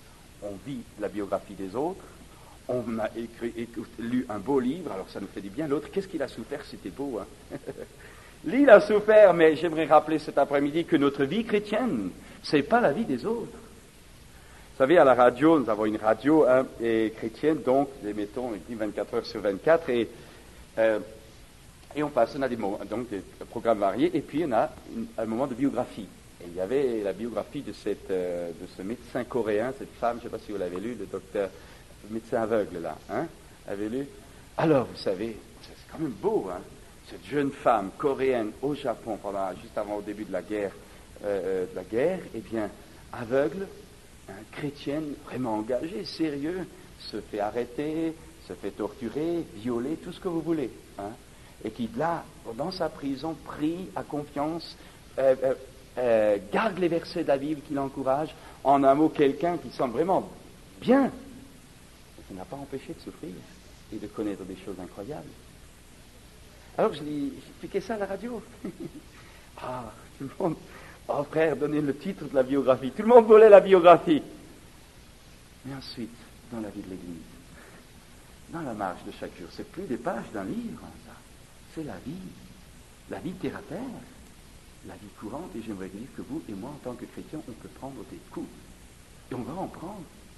on vit la biographie des autres, on a écrit, écoute, lu un beau livre, alors ça nous fait du bien. L'autre, qu'est-ce qu'il a souffert? C'était beau, hein. Lui, il a souffert, mais j'aimerais rappeler cet après-midi que notre vie chrétienne, c'est pas la vie des autres. Vous savez, à la radio, nous avons une radio hein, et chrétienne, donc, mettons, vingt-quatre heures sur vingt-quatre, et, euh, et on passe, on a des, donc, des programmes variés, et puis on a une, un moment de biographie. Et il y avait la biographie de, cette, euh, de ce médecin coréen, cette femme, je ne sais pas si vous l'avez lu, le docteur, le médecin aveugle, là, hein, avez lu? Alors, vous savez, c'est quand même beau, hein, cette jeune femme coréenne au Japon, pendant, juste avant, au début de la guerre, euh, de la guerre, eh bien, aveugle, hein, chrétienne, vraiment engagée, sérieux, se fait arrêter, se fait torturer, violer, tout ce que vous voulez, hein, et qui, là, dans sa prison, prie, a confiance, euh, euh, euh, garde les versets de la Bible qui l'encouragent, en un mot, quelqu'un qui semble vraiment bien, et qui n'a pas empêché de souffrir et de connaître des choses incroyables. Alors je lui ai expliqué ça à la radio. Ah, tout le monde, oh frère, donnez le titre de la biographie. Tout le monde voulait la biographie. Mais ensuite, dans la vie de l'Église, dans la marche de chaque jour, c'est plus des pages d'un livre, ça. C'est la vie, la vie terre à terre, la vie courante. Et j'aimerais dire que vous et moi, en tant que chrétiens, on peut prendre des coups. Et on va en prendre.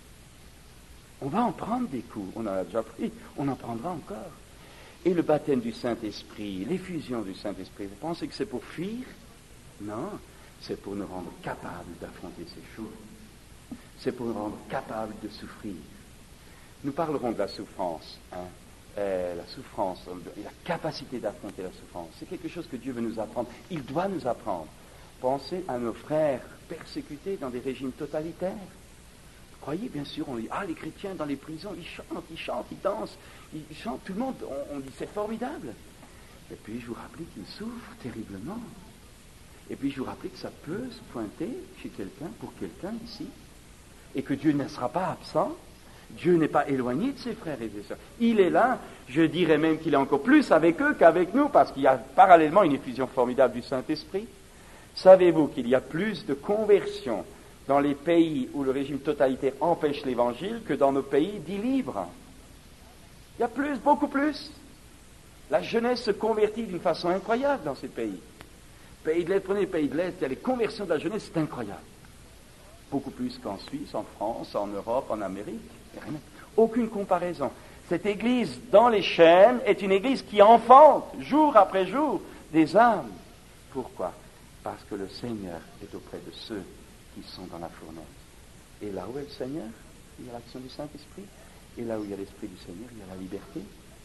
On va en prendre des coups. On en a déjà pris, on en prendra encore. Et le baptême du Saint-Esprit, l'effusion du Saint-Esprit, vous pensez que c'est pour fuir? Non, c'est pour nous rendre capables d'affronter ces choses. C'est pour nous rendre capables de souffrir. Nous parlerons de la souffrance, hein, euh, la souffrance, la capacité d'affronter la souffrance. C'est quelque chose que Dieu veut nous apprendre. Il doit nous apprendre. Pensez à nos frères persécutés dans des régimes totalitaires. Croyez, bien sûr, on dit, ah, les chrétiens dans les prisons, ils chantent, ils chantent, ils dansent, ils chantent, tout le monde, on, on dit, c'est formidable. Et puis, je vous rappelle qu'ils souffrent terriblement. Et puis, je vous rappelle que ça peut se pointer chez quelqu'un, pour quelqu'un ici, et que Dieu ne sera pas absent. Dieu n'est pas éloigné de ses frères et ses sœurs. Il est là, je dirais même qu'il est encore plus avec eux qu'avec nous, parce qu'il y a parallèlement une effusion formidable du Saint-Esprit. Savez-vous qu'il y a plus de conversions dans les pays où le régime totalitaire empêche l'évangile que dans nos pays dits libres? Il y a plus, beaucoup plus. La jeunesse se convertit d'une façon incroyable dans ces pays. Pays de l'Est, prenez les pays de l'Est, il y a les conversions de la jeunesse, c'est incroyable. Beaucoup plus qu'en Suisse, en France, en Europe, en Amérique. Rien. Aucune comparaison. Cette église dans les chaînes est une église qui enfante, jour après jour, des âmes. Pourquoi? Parce que le Seigneur est auprès de ceux qui sont dans la fournaise. Et là où est le Seigneur, il y a l'action du Saint-Esprit. Et là où il y a l'Esprit du Seigneur, il y a la liberté.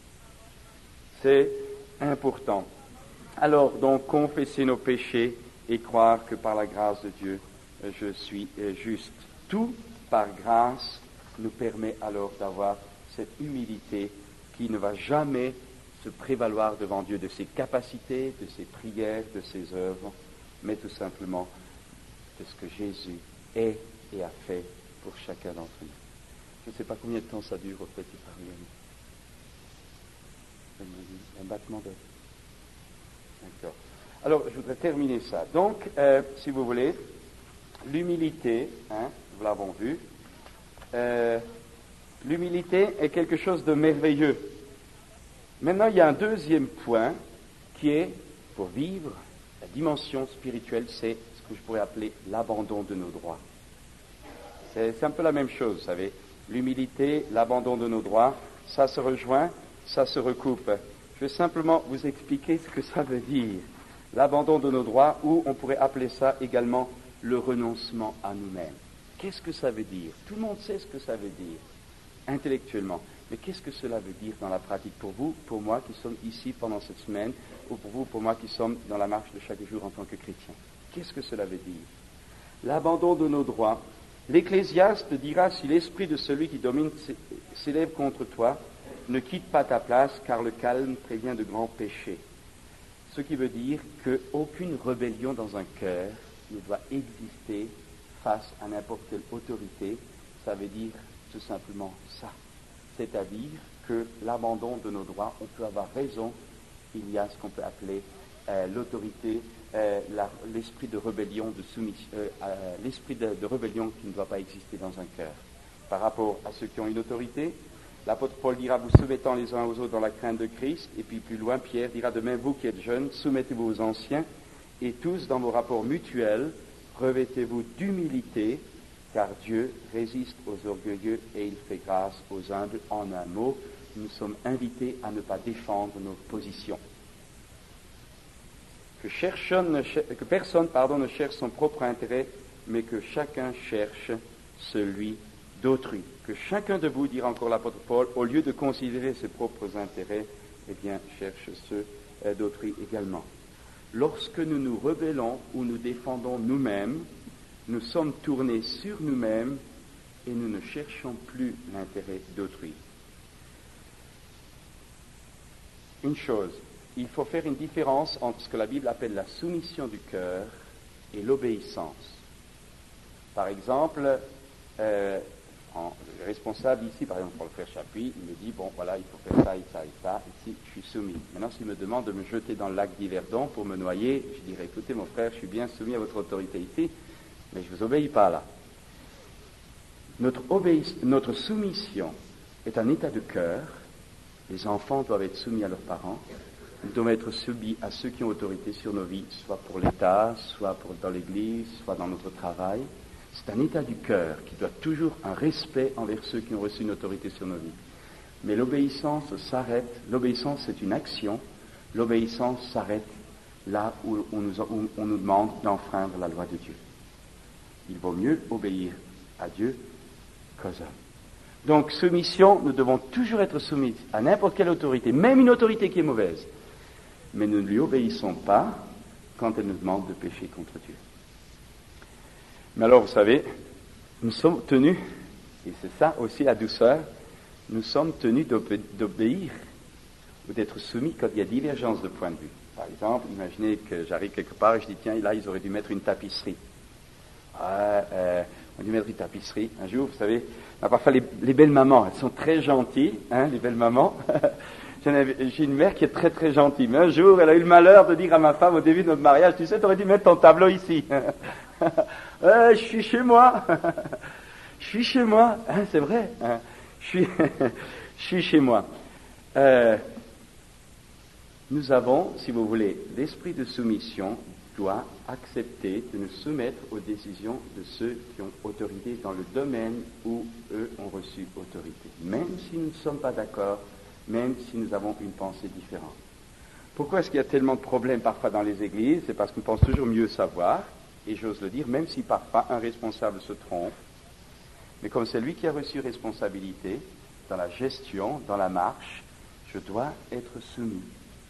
C'est important. Alors, donc, confesser nos péchés et croire que par la grâce de Dieu, je suis juste. Tout, par grâce, nous permet alors d'avoir cette humilité qui ne va jamais se prévaloir devant Dieu de ses capacités, de ses prières, de ses œuvres, mais tout simplement de ce que Jésus est et a fait pour chacun d'entre nous. Je ne sais pas combien de temps ça dure au fait de parler. Un battement de... D'accord. Alors, je voudrais terminer ça. Donc, euh, si vous voulez, l'humilité, hein, nous l'avons vu, euh, l'humilité est quelque chose de merveilleux. Maintenant, il y a un deuxième point qui est, pour vivre, la dimension spirituelle, c'est ce que je pourrais appeler l'abandon de nos droits. C'est, c'est un peu la même chose, vous savez. L'humilité, l'abandon de nos droits, ça se rejoint, ça se recoupe. Je vais simplement vous expliquer ce que ça veut dire. L'abandon de nos droits, ou on pourrait appeler ça également le renoncement à nous-mêmes. Qu'est-ce que ça veut dire? Tout le monde sait ce que ça veut dire, intellectuellement. Mais qu'est-ce que cela veut dire dans la pratique pour vous, pour moi qui sommes ici pendant cette semaine, ou pour vous, pour moi qui sommes dans la marche de chaque jour en tant que chrétiens? Qu'est-ce que cela veut dire? L'abandon de nos droits. L'Ecclésiaste dira, si l'esprit de celui qui domine s'élève contre toi, ne quitte pas ta place, car le calme prévient de grands péchés. Ce qui veut dire qu'aucune rébellion dans un cœur ne doit exister face à n'importe quelle autorité. Ça veut dire tout simplement ça. C'est-à-dire que l'abandon de nos droits, on peut avoir raison, il y a ce qu'on peut appeler euh, l'autorité, euh, la, l'esprit de rébellion, de soumission, euh, euh, l'esprit de, de rébellion qui ne doit pas exister dans un cœur. par rapport à ceux qui ont une autorité. L'apôtre Paul dira, vous soumettant les uns aux autres dans la crainte de Christ. Et puis plus loin, Pierre dira, de même vous qui êtes jeunes, soumettez-vous aux anciens. Et tous, dans vos rapports mutuels, revêtez-vous d'humilité, car Dieu résiste aux orgueilleux et il fait grâce aux humbles. En un mot, nous sommes invités à ne pas défendre nos positions. Que, ne cher- que personne pardon, ne cherche son propre intérêt, mais que chacun cherche celui d'autrui. Que chacun de vous, dira encore l'apôtre Paul, au lieu de considérer ses propres intérêts, eh bien, cherche ceux d'autrui également. Lorsque nous nous rebellons ou nous défendons nous-mêmes, nous sommes tournés sur nous-mêmes et nous ne cherchons plus l'intérêt d'autrui. Une chose, il faut faire une différence entre ce que la Bible appelle la soumission du cœur et l'obéissance. Par exemple, euh, en, le responsable ici, par exemple pour le frère Chapuis, il me dit, bon voilà, il faut faire ça et ça et ça, ici je suis soumis. Maintenant s'il me demande de me jeter dans le lac d'Yverdon pour me noyer, je dirais, écoutez mon frère, je suis bien soumis à votre autorité ici, mais je ne vous obéis pas là. Notre, obéiss- notre soumission est un état de cœur. Les enfants doivent être soumis à leurs parents. Nous devons être soumis à ceux qui ont autorité sur nos vies, soit pour l'État, soit pour, dans l'Église, soit dans notre travail. C'est un état du cœur qui doit toujours un respect envers ceux qui ont reçu une autorité sur nos vies. Mais l'obéissance s'arrête. L'obéissance, c'est une action. L'obéissance s'arrête là où on nous, où on nous demande d'enfreindre la loi de Dieu. Il vaut mieux obéir à Dieu qu'aux hommes. Donc, soumission, nous devons toujours être soumis à n'importe quelle autorité, même une autorité qui est mauvaise. Mais nous ne lui obéissons pas quand elle nous demande de pécher contre Dieu. Mais alors, vous savez, nous sommes tenus, et c'est ça aussi la douceur, nous sommes tenus d'obé- d'obéir ou d'être soumis quand il y a divergence de point de vue. Par exemple, imaginez que j'arrive quelque part et je dis, tiens, là, ils auraient dû mettre une tapisserie. Ah, euh, on a dû mettre une tapisserie. Un jour, vous savez, parfois les, les belles mamans, elles sont très gentilles, hein, les belles mamans. J'ai une mère qui est très très gentille, mais un jour, elle a eu le malheur de dire à ma femme au début de notre mariage, tu sais, tu aurais dû mettre ton tableau ici. euh, je suis chez moi. Je suis chez moi. Hein, c'est vrai. Hein. Je suis, je suis chez moi. Euh, nous avons, si vous voulez, l'esprit de soumission doit accepter de nous soumettre aux décisions de ceux qui ont autorité dans le domaine où eux ont reçu autorité, même si nous ne sommes pas d'accord, même si nous avons une pensée différente. Pourquoi est-ce qu'il y a tellement de problèmes parfois dans les églises? C'est parce qu'on pense toujours mieux savoir, et j'ose le dire, même si parfois un responsable se trompe, mais comme c'est lui qui a reçu responsabilité dans la gestion, dans la marche, je dois être soumis.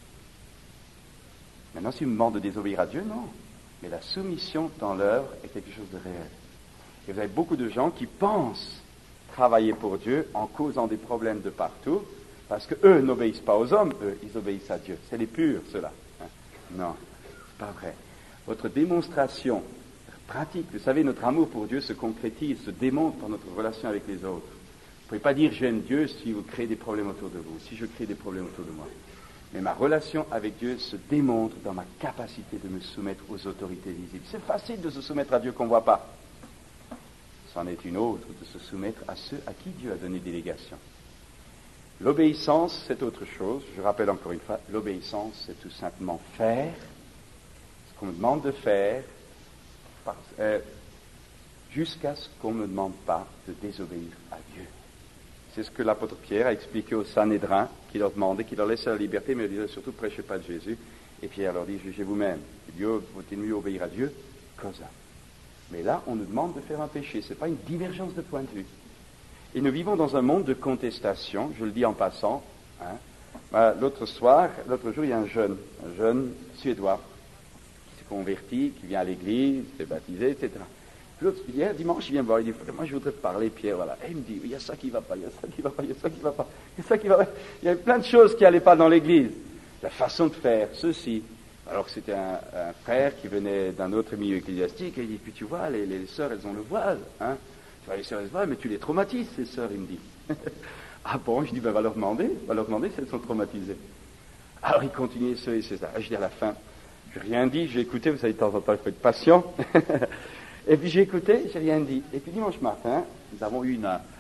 Maintenant, s'il me demande de désobéir à Dieu, non. Mais la soumission dans l'œuvre est quelque chose de réel. Et vous avez beaucoup de gens qui pensent travailler pour Dieu en causant des problèmes de partout, parce qu'eux n'obéissent pas aux hommes, eux, ils obéissent à Dieu. C'est les purs, ceux-là. Hein? Non, c'est pas vrai. Votre démonstration pratique, vous savez, notre amour pour Dieu se concrétise, se démontre dans notre relation avec les autres. Vous ne pouvez pas dire j'aime Dieu si vous créez des problèmes autour de vous, si je crée des problèmes autour de moi. Mais ma relation avec Dieu se démontre dans ma capacité de me soumettre aux autorités visibles. C'est facile de se soumettre à Dieu qu'on ne voit pas. C'en est une autre de se soumettre à ceux à qui Dieu a donné délégation. L'obéissance, c'est autre chose. Je rappelle encore une fois, l'obéissance, c'est tout simplement faire ce qu'on me demande de faire par, euh, jusqu'à ce qu'on ne me demande pas de désobéir à Dieu. C'est ce que l'apôtre Pierre a expliqué aux Sanhédrins, qui leur demandait, qui leur laissait la liberté, mais il disait surtout, prêchez pas de Jésus. Et Pierre leur dit, jugez vous-même. Dieu, vaut-il mieux obéir à Dieu qu'aux hommes? Mais là, on nous demande de faire un péché. Ce n'est pas une divergence de point de vue. Et nous vivons dans un monde de contestation, je le dis en passant. Hein. Ben, l'autre soir, l'autre jour, il y a un jeune, un jeune Suédois, qui s'est converti, qui vient à l'église, s'est baptisé, et cetera. L'autre, hier, dimanche, il vient me voir, il dit, moi je voudrais te parler, Pierre, voilà. Et il me dit, il y a ça qui ne va pas, il y a ça qui ne va pas, il y a ça qui ne va pas, il y a ça qui va pas. Il y avait plein de choses qui n'allaient pas dans l'église. La façon de faire, ceci. Alors que c'était un, un frère qui venait d'un autre milieu ecclésiastique, et il dit, puis tu vois, les, les sœurs, elles ont le voile, hein. Tu vois, les sœurs, elles ont le voile, mais tu les traumatises, ces sœurs, il me dit. Ah bon, je dis, ben va leur demander, va leur demander si elles sont traumatisées. Alors il continuait ce et ça. Je dis à la fin, je n'ai rien dit, j'ai écouté, vous savez, de temps en temps, il faut être patient. Et puis j'ai écouté, j'ai rien dit. Et puis dimanche matin, nous avons eu une,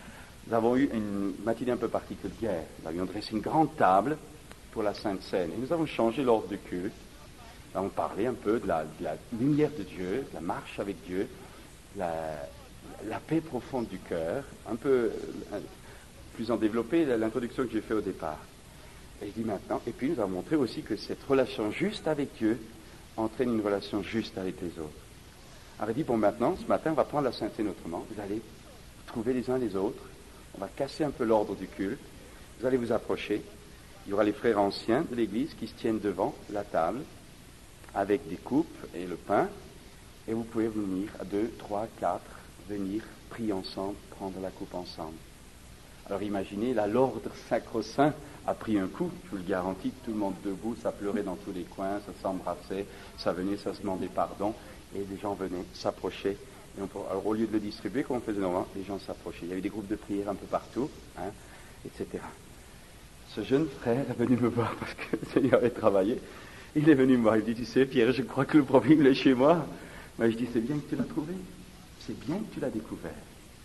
nous avons eu une matinée un peu particulière. Nous avions dressé une grande table pour la Sainte Seine. Et nous avons changé l'ordre de culte. Nous avons parlé un peu de la, de la lumière de Dieu, de la marche avec Dieu, la, la paix profonde du cœur, un peu un, plus en développé l'introduction que j'ai faite au départ. Et je dis maintenant, et puis nous avons montré aussi que cette relation juste avec Dieu entraîne une relation juste avec les autres. Alors il dit, bon maintenant, ce matin, on va prendre la Sainte Seine autrement. Vous allez vous trouver les uns les autres. On va casser un peu l'ordre du culte. Vous allez vous approcher. Il y aura les frères anciens de l'Église qui se tiennent devant la table avec des coupes et le pain. Et vous pouvez venir à deux, trois, quatre, venir prier ensemble, prendre la coupe ensemble. Alors imaginez, là, l'ordre sacro-saint a pris un coup, je vous le garantis, tout le monde debout, ça pleurait dans tous les coins, ça s'embrassait, ça venait, ça se demandait pardon, et les gens venaient s'approcher. Et on, alors au lieu de le distribuer, comme on faisait normalement, les gens s'approchaient. Il y avait des groupes de prière un peu partout, hein, et cetera. Ce jeune frère est venu me voir parce que le Seigneur avait travaillé. Il est venu me voir, il dit, tu sais Pierre, je crois que le problème est chez moi. Mais je dis, c'est bien que tu l'as trouvé, c'est bien que tu l'as découvert.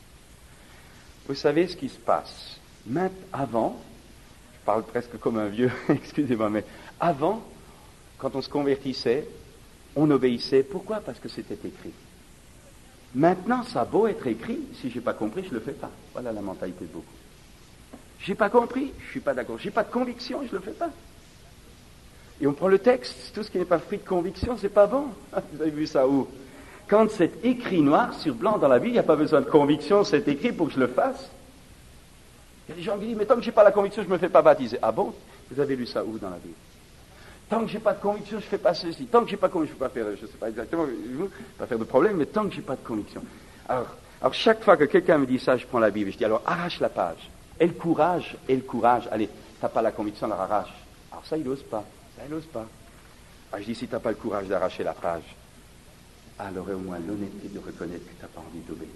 Vous savez ce qui se passe. Maintenant, avant, je parle presque comme un vieux, excusez-moi, mais avant, quand on se convertissait, on obéissait. Pourquoi? Parce que c'était écrit. Maintenant, ça a beau être écrit, si je n'ai pas compris, je ne le fais pas. Voilà la mentalité de beaucoup. Je n'ai pas compris, je ne suis pas d'accord. Je n'ai pas de conviction, je ne le fais pas. Et on prend le texte, tout ce qui n'est pas fruit de conviction, c'est pas bon. Vous avez vu ça où? Quand c'est écrit noir sur blanc dans la Bible, il n'y a pas besoin de conviction, c'est écrit pour que je le fasse. Il y a des gens qui disent, mais tant que je n'ai pas la conviction, je ne me fais pas baptiser. Ah bon? Vous avez lu ça où dans la Bible? Tant que je n'ai pas de conviction, je ne fais pas ceci. Tant que je n'ai pas de conviction, je ne peux pas faire, je ne sais pas exactement, je ne peux pas faire de problème, mais tant que je n'ai pas de conviction. Alors, alors chaque fois que quelqu'un me dit ça, je prends la Bible, je dis, alors arrache la page. Et le courage, et le courage, allez, tu n'as pas la conviction, alors arrache. Alors ça, il n'ose pas. Ça, il n'ose pas. Alors je dis, si tu n'as pas le courage d'arracher la page, alors au moins l'honnêteté de reconnaître que tu n'as pas envie d'obéir.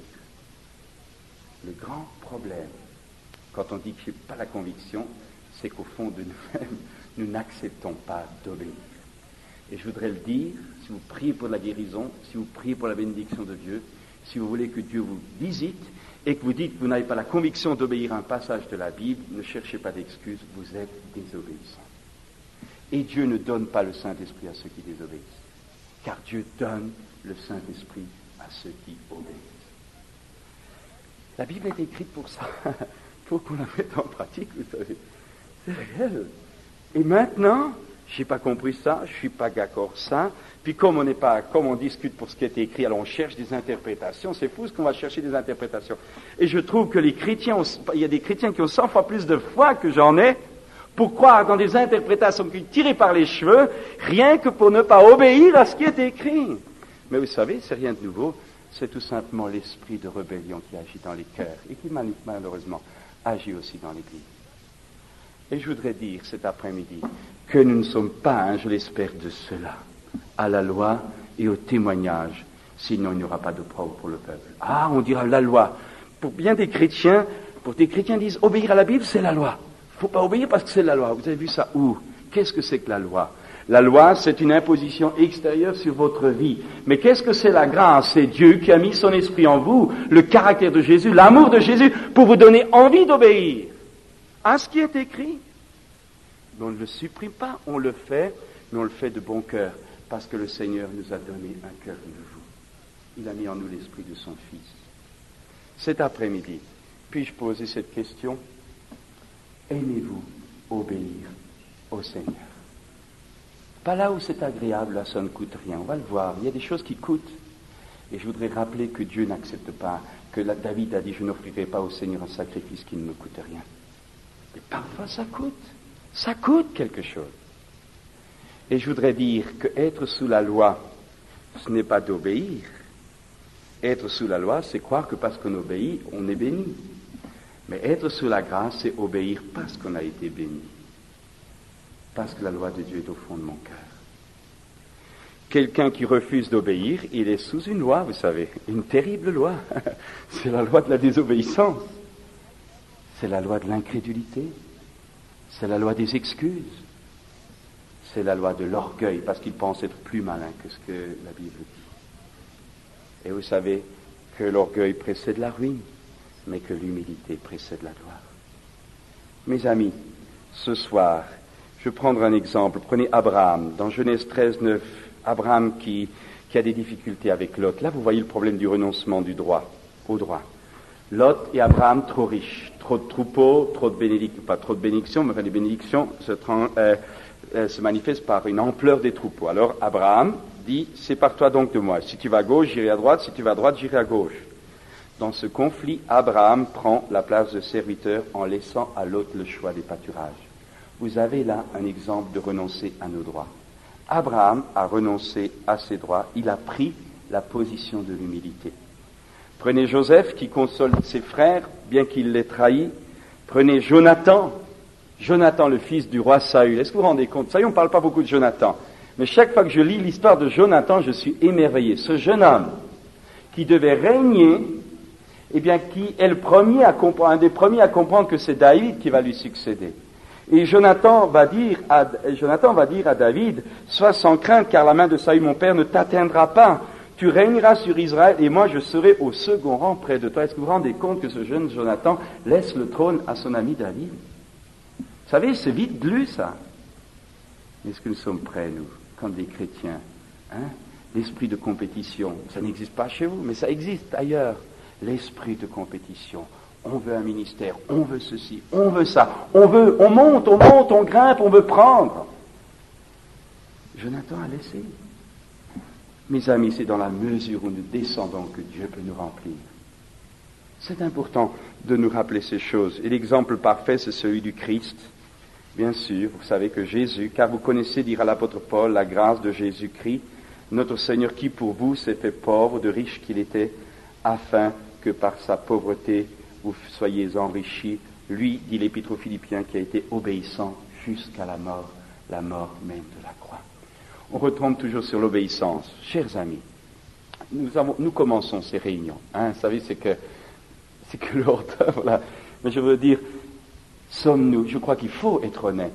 Le grand problème, quand on dit que je n'ai pas la conviction, c'est qu'au fond de nous-mêmes, nous n'acceptons pas d'obéir. Et je voudrais le dire, si vous priez pour la guérison, si vous priez pour la bénédiction de Dieu, si vous voulez que Dieu vous visite et que vous dites que vous n'avez pas la conviction d'obéir à un passage de la Bible, ne cherchez pas d'excuses, vous êtes désobéissants. Et Dieu ne donne pas le Saint-Esprit à ceux qui désobéissent, car Dieu donne le Saint-Esprit à ceux qui obéissent. La Bible est écrite pour ça, pour qu'on la mette en pratique, vous savez. C'est réel. Et maintenant, je n'ai pas compris ça, je ne suis pas d'accord ça. Puis comme on n'est pas, comme on discute pour ce qui est écrit, alors on cherche des interprétations. C'est fou ce qu'on va chercher des interprétations. Et je trouve que les chrétiens, ont, il y a des chrétiens qui ont cent fois plus de foi que j'en ai pour croire dans des interprétations qui tirées par les cheveux, rien que pour ne pas obéir à ce qui est écrit. Mais vous savez, c'est rien de nouveau. C'est tout simplement l'esprit de rébellion qui agit dans les cœurs et qui malheureusement agit aussi dans l'Église. Et je voudrais dire cet après-midi que nous ne sommes pas, hein, je l'espère, de cela, à la loi et au témoignage, sinon il n'y aura pas de preuve pour le peuple. Ah, on dira la loi. Pour bien des chrétiens, pour des chrétiens disent obéir à la Bible, c'est la loi. Il ne faut pas obéir parce que c'est la loi. Vous avez vu ça où? Qu'est-ce que c'est que la loi? La loi, c'est une imposition extérieure sur votre vie. Mais qu'est-ce que c'est la grâce? C'est Dieu qui a mis son esprit en vous, le caractère de Jésus, l'amour de Jésus, pour vous donner envie d'obéir à ce qui est écrit. Mais on ne le supprime pas, on le fait, mais on le fait de bon cœur, parce que le Seigneur nous a donné un cœur nouveau. Il a mis en nous l'esprit de son Fils. Cet après-midi, puis-je poser cette question? Aimez-vous obéir au Seigneur? Pas là où c'est agréable, là ça ne coûte rien, on va le voir, il y a des choses qui coûtent. Et je voudrais rappeler que Dieu n'accepte pas, que la, David a dit, je n'offrirai pas au Seigneur un sacrifice qui ne me coûte rien. Mais parfois ça coûte, ça coûte quelque chose. Et je voudrais dire que être sous la loi, ce n'est pas d'obéir. Être sous la loi, c'est croire que parce qu'on obéit, on est béni. Mais être sous la grâce, c'est obéir parce qu'on a été béni. Parce que la loi de Dieu est au fond de mon cœur. Quelqu'un qui refuse d'obéir, il est sous une loi, vous savez, une terrible loi. C'est la loi de la désobéissance. C'est la loi de l'incrédulité. C'est la loi des excuses. C'est la loi de l'orgueil, parce qu'il pense être plus malin que ce que la Bible dit. Et vous savez que l'orgueil précède la ruine. mais que l'humilité précède la gloire. Mes amis, ce soir, je vais prendre un exemple. Prenez Abraham, dans Genèse treize, neuf, Abraham qui, qui a des difficultés avec Lot. Là, vous voyez le problème du renoncement du droit, au droit. Lot et Abraham trop riches, trop de troupeaux, trop de bénédictions, pas trop de bénédictions, mais enfin, les bénédictions se, euh, euh, se manifestent par une ampleur des troupeaux. Alors Abraham dit, sépare-toi donc de moi. Si tu vas à gauche, j'irai à droite. Si tu vas à droite, j'irai à gauche. Dans ce conflit, Abraham prend la place de serviteur en laissant à Lot le choix des pâturages. Vous avez là un exemple de renoncer à nos droits. Abraham a renoncé à ses droits. Il a pris la position de l'humilité. Prenez Joseph qui console ses frères, bien qu'il les trahi. Prenez Jonathan, Jonathan le fils du roi Saül. Est-ce que vous vous rendez compte? Ça y est, on ne parle pas beaucoup de Jonathan. Mais chaque fois que je lis l'histoire de Jonathan, je suis émerveillé. Ce jeune homme qui devait régner, eh bien, qui est le premier à comprendre, un des premiers à comprendre que c'est David qui va lui succéder. Et Jonathan va dire à, Jonathan va dire à David, sois sans crainte, car la main de Saül, mon père, ne t'atteindra pas. Tu régneras sur Israël et moi je serai au second rang près de toi. Est-ce que vous vous rendez compte que ce jeune Jonathan laisse le trône à son ami David? Vous savez, c'est vite lu ça. Est-ce que nous sommes prêts, nous, comme des chrétiens, hein? L'esprit de compétition, ça n'existe pas chez vous, mais ça existe ailleurs. L'esprit de compétition. On veut un ministère, on veut ceci, on veut ça, on veut, on monte, on monte, on grimpe, on veut prendre. Jonathan a laissé. Mes amis, c'est dans la mesure où nous descendons que Dieu peut nous remplir. C'est important de nous rappeler ces choses. Et l'exemple parfait, c'est celui du Christ. Bien sûr, vous savez que Jésus, car vous connaissez, dira l'apôtre Paul, la grâce de Jésus-Christ, notre Seigneur qui pour vous s'est fait pauvre, de riche qu'il était, afin que par sa pauvreté vous soyez enrichis. Lui, dit l'Épître aux Philippiens, qui a été obéissant jusqu'à la mort, la mort même de la croix. On retombe toujours sur l'obéissance. Chers amis, nous, avons, nous commençons ces réunions. Hein, vous savez, c'est que, c'est que l'ordre, voilà. Mais je veux dire, sommes-nous, je crois qu'il faut être honnête.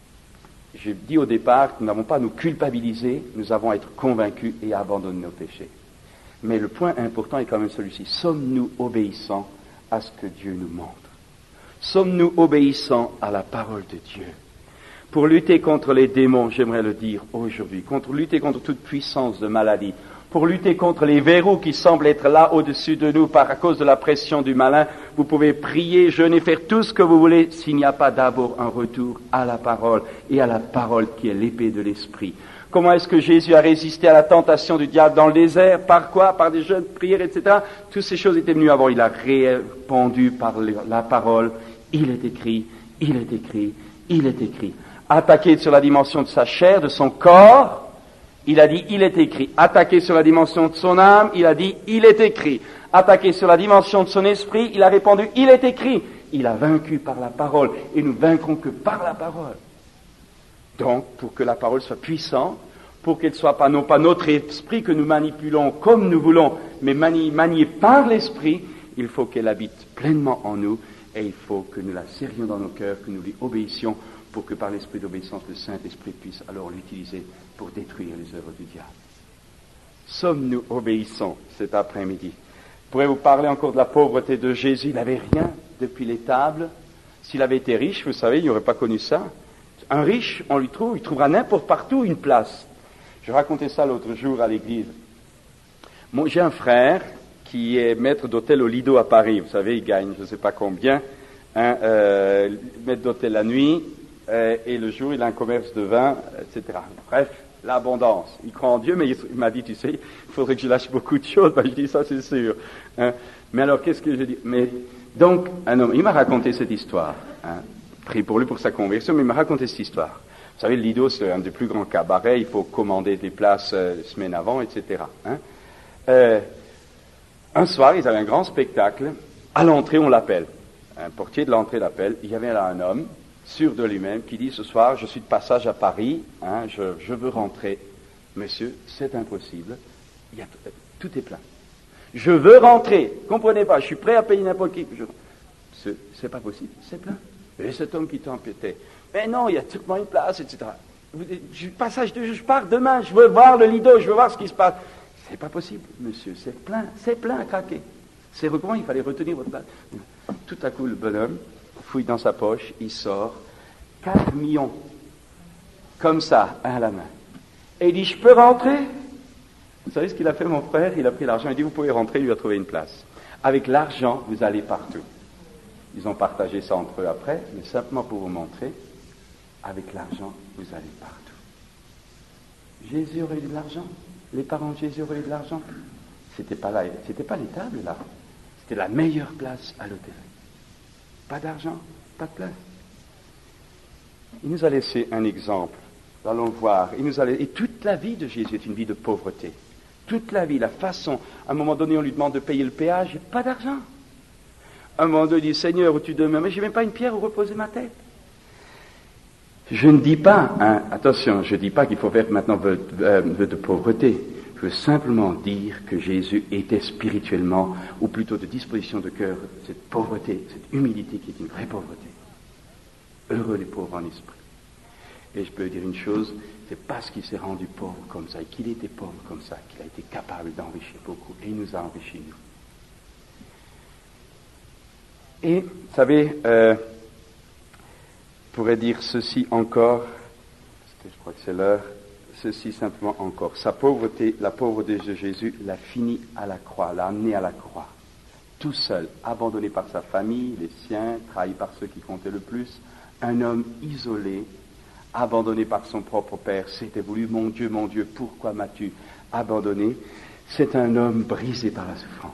J'ai dit au départ que nous n'avons pas à nous culpabiliser, nous avons à être convaincus et à abandonner nos péchés. Mais le point important est quand même celui-ci. Sommes-nous obéissants à ce que Dieu nous montre? Sommes-nous obéissants à la parole de Dieu? Pour lutter contre les démons, j'aimerais le dire aujourd'hui, contre lutter contre toute puissance de maladie, pour lutter contre les verrous qui semblent être là au-dessus de nous par à cause de la pression du malin, vous pouvez prier, jeûner, faire tout ce que vous voulez s'il n'y a pas d'abord un retour à la parole et à la parole qui est l'épée de l'esprit. Comment est-ce que Jésus a résisté à la tentation du diable dans le désert? Par quoi? Par des jeûnes, prières, et cetera. Toutes ces choses étaient venues avant. Il a répondu par la parole. Il est écrit, il est écrit, il est écrit. Attaqué sur la dimension de sa chair, de son corps, il a dit, il est écrit. Attaqué sur la dimension de son âme, il a dit, il est écrit. Attaqué sur la dimension de son esprit, il a répondu, il est écrit. Il a vaincu par la parole, et nous vaincrons que par la parole. Donc, pour que la parole soit puissante, pour qu'elle ne soit pas, non pas notre esprit que nous manipulons comme nous voulons, mais mani- maniée par l'esprit, il faut qu'elle habite pleinement en nous, et il faut que nous la serrions dans nos cœurs, que nous lui obéissions, pour que par l'esprit d'obéissance, le Saint-Esprit puisse alors l'utiliser pour détruire les œuvres du diable. Sommes-nous obéissants cet après-midi? Je pourrais vous parler encore de la pauvreté de Jésus. Il n'avait rien depuis les tables. S'il avait été riche, vous savez, il n'aurait pas connu ça. Un riche, on lui trouve, il trouvera n'importe partout une place. Je racontais ça l'autre jour à l'église. Moi, j'ai un frère qui est maître d'hôtel au Lido à Paris. Vous savez, il gagne je ne sais pas combien. Hein, euh, maître d'hôtel la nuit, euh, et le jour, il a un commerce de vin, et cetera. Bref, l'abondance. Il croit en Dieu, mais il, il m'a dit, tu sais, il faudrait que je lâche beaucoup de choses. Ben, je dis, ça c'est sûr. Hein. Mais alors, qu'est-ce que je dis? Mais donc, un homme, il m'a raconté cette histoire. Hein. Pris pour lui pour sa conversion, mais il m'a raconté cette histoire. Vous savez, le Lido, c'est un des plus grands cabarets, il faut commander des places euh, des semaines avant, et cetera. Hein. Euh, un soir, ils avaient un grand spectacle. À l'entrée, on l'appelle. Un portier de l'entrée l'appelle. Il y avait là un homme, sûr de lui-même, qui dit, ce soir, je suis de passage à Paris, hein, je, je veux rentrer. Monsieur, c'est impossible, il y a, tout est plein. Je veux rentrer, comprenez pas, je suis prêt à payer n'importe qui. Je... C'est, c'est pas possible, c'est plein. Et cet homme qui t'embêtait, mais non, il y a tout le monde une place, et cetera. Je, passage de, je pars demain, je veux voir le Lido, je veux voir ce qui se passe. C'est pas possible, monsieur, c'est plein, c'est plein à craquer. C'est comment il fallait retenir votre place. Tout à coup, le bonhomme fouille dans sa poche, il sort quatre millions, comme ça, un à la main. Et il dit, je peux rentrer? Vous savez ce qu'il a fait, mon frère? Il a pris l'argent, il dit, vous pouvez rentrer, il lui a trouvé une place. Avec l'argent, vous allez partout. Ils ont partagé ça entre eux après, mais simplement pour vous montrer, avec l'argent, vous allez partout. Jésus aurait eu de l'argent. Les parents de Jésus auraient eu de l'argent. C'était pas là, c'était pas les tables là. C'était la meilleure place à l'hôtel. Pas d'argent, pas de place. Il nous a laissé un exemple. Nous allons le voir. Il nous a laissé... Et toute la vie de Jésus est une vie de pauvreté. Toute la vie, la façon. À un moment donné, on lui demande de payer le péage, il n'y a pas d'argent. À un moment donné, il dit, Seigneur, où tu demeures, mais je n'ai même pas une pierre où reposer ma tête. Je ne dis pas, hein, attention, je ne dis pas qu'il faut faire maintenant vœu euh, de pauvreté. Je veux simplement dire que Jésus était spirituellement, ou plutôt de disposition de cœur, cette pauvreté, cette humilité qui est une vraie pauvreté. Heureux les pauvres en esprit. Et je peux dire une chose, c'est parce qu'il s'est rendu pauvre comme ça, et qu'il était pauvre comme ça, qu'il a été capable d'enrichir beaucoup, et il nous a enrichis, nous. Et, vous savez, euh, je pourrais dire ceci encore, parce que je crois que c'est l'heure, ceci simplement encore. Sa pauvreté, la pauvreté de Jésus l'a fini à la croix, l'a amené à la croix. Tout seul, abandonné par sa famille, les siens, trahi par ceux qui comptaient le plus, un homme isolé, abandonné par son propre père, c'était voulu, mon Dieu, mon Dieu, pourquoi m'as-tu abandonné? C'est un homme brisé par la souffrance.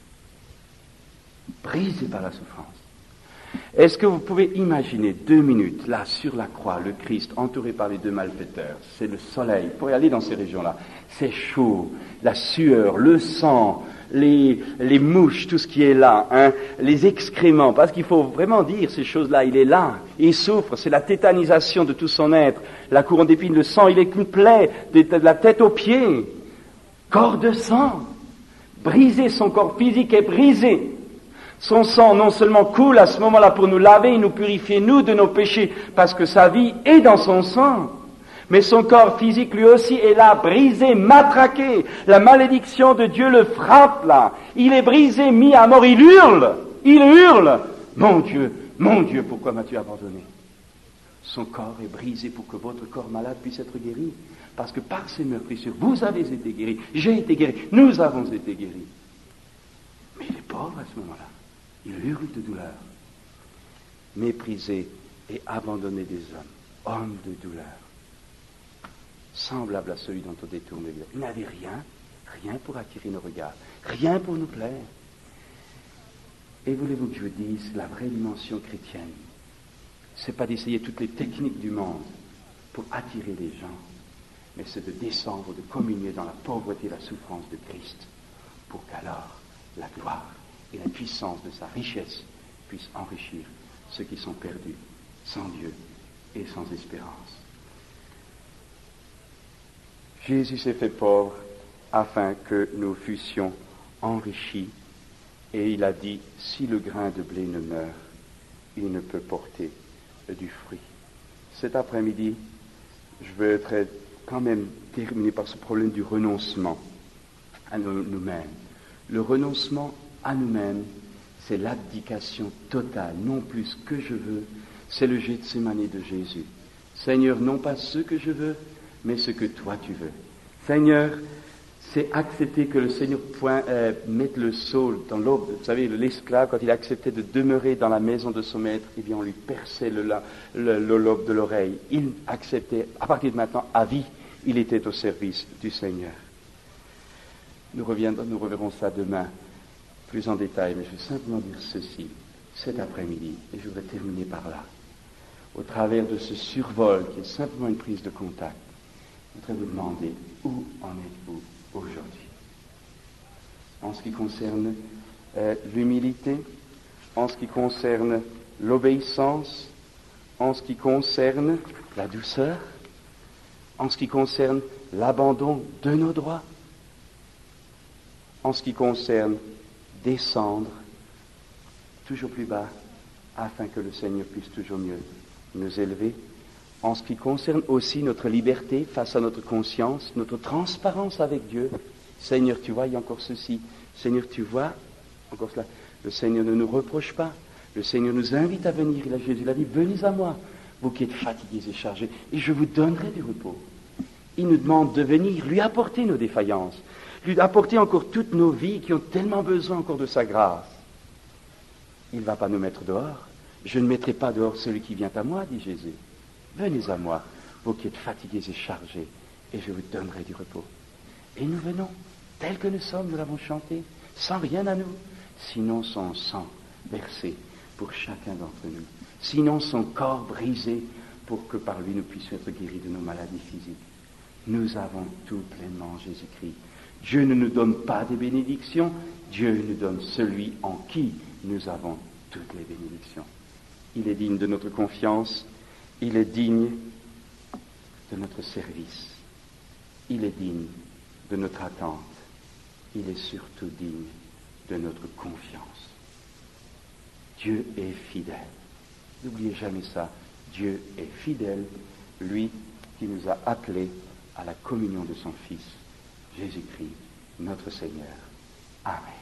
Brisé par la souffrance. Est-ce que vous pouvez imaginer deux minutes, là, sur la croix, le Christ, entouré par les deux malfaiteurs, c'est le soleil, vous pouvez aller dans ces régions-là, c'est chaud, la sueur, le sang, les, les mouches, tout ce qui est là, hein, les excréments, parce qu'il faut vraiment dire ces choses-là, il est là, il souffre, c'est la tétanisation de tout son être, la couronne d'épines, le sang, il est qu'une plaie, de, de la tête aux pieds, corps de sang, brisé, son corps physique est brisé. Son sang non seulement coule à ce moment-là pour nous laver et nous purifier, nous, de nos péchés, parce que sa vie est dans son sang. Mais son corps physique, lui aussi, est là, brisé, matraqué. La malédiction de Dieu le frappe, là. Il est brisé, mis à mort, il hurle. Il hurle. Mon Dieu, mon Dieu, pourquoi m'as-tu abandonné? Son corps est brisé pour que votre corps malade puisse être guéri. Parce que par ces meurtrissures, vous avez été guéris, j'ai été guéri, nous avons été guéris. Mais il est pauvre à ce moment-là. Il hurle de douleur, méprisé et abandonné des hommes, homme de douleur, semblable à celui dont on détourne le regard. Il n'avait rien, rien pour attirer nos regards, rien pour nous plaire. Et voulez-vous que je vous dise, la vraie dimension chrétienne, c'est pas d'essayer toutes les techniques du monde pour attirer les gens, mais c'est de descendre, de communier dans la pauvreté et la souffrance de Christ, pour qu'alors la gloire et la puissance de sa richesse puissent enrichir ceux qui sont perdus, sans Dieu et sans espérance. Jésus s'est fait pauvre afin que nous fussions enrichis, et il a dit, si le grain de blé ne meurt, il ne peut porter du fruit. Cet après-midi, je veux être quand même terminer par ce problème du renoncement à nous-mêmes. Le renoncement à nous-mêmes, c'est l'abdication totale, non plus ce que je veux, c'est le Gethsémani de Jésus. Seigneur, non pas ce que je veux, mais ce que toi tu veux. Seigneur, c'est accepter que le Seigneur point, euh, mette le saule dans l'aube. Vous savez, l'esclave, quand il acceptait de demeurer dans la maison de son maître, eh bien on lui perçait le, le, le lobe de l'oreille. Il acceptait, à partir de maintenant, à vie, il était au service du Seigneur. Nous reviendrons, nous reverrons ça demain, plus en détail, mais je vais simplement dire ceci, cet après-midi, et je voudrais terminer par là. Au travers de ce survol, qui est simplement une prise de contact, je voudrais vous demander, où en êtes-vous aujourd'hui? En ce qui concerne euh, l'humilité, en ce qui concerne l'obéissance, en ce qui concerne la douceur, en ce qui concerne l'abandon de nos droits, en ce qui concerne descendre toujours plus bas afin que le Seigneur puisse toujours mieux nous élever, en ce qui concerne aussi notre liberté face à notre conscience, notre transparence avec Dieu. Seigneur, tu vois, il y a encore ceci. Seigneur, tu vois, encore cela. Le Seigneur ne nous reproche pas. Le Seigneur nous invite à venir. Il a, Jésus l'a dit, venez à moi, vous qui êtes fatigués et chargés, et je vous donnerai du repos. Il nous demande de venir lui apporter nos défaillances, lui apporter encore toutes nos vies qui ont tellement besoin encore de sa grâce. Il ne va pas nous mettre dehors. Je ne mettrai pas dehors celui qui vient à moi, dit Jésus. Venez à moi, vous qui êtes fatigués et chargés, et je vous donnerai du repos. Et nous venons, tels que nous sommes, nous l'avons chanté, sans rien à nous, sinon son sang versé pour chacun d'entre nous, sinon son corps brisé pour que par lui nous puissions être guéris de nos maladies physiques. Nous avons tout pleinement Jésus-Christ. Dieu ne nous donne pas des bénédictions, Dieu nous donne celui en qui nous avons toutes les bénédictions. Il est digne de notre confiance, il est digne de notre service, il est digne de notre attente, il est surtout digne de notre confiance. Dieu est fidèle. N'oubliez jamais ça. Dieu est fidèle, lui qui nous a appelés à la communion de son Fils, Jésus-Christ, notre Seigneur. Amen.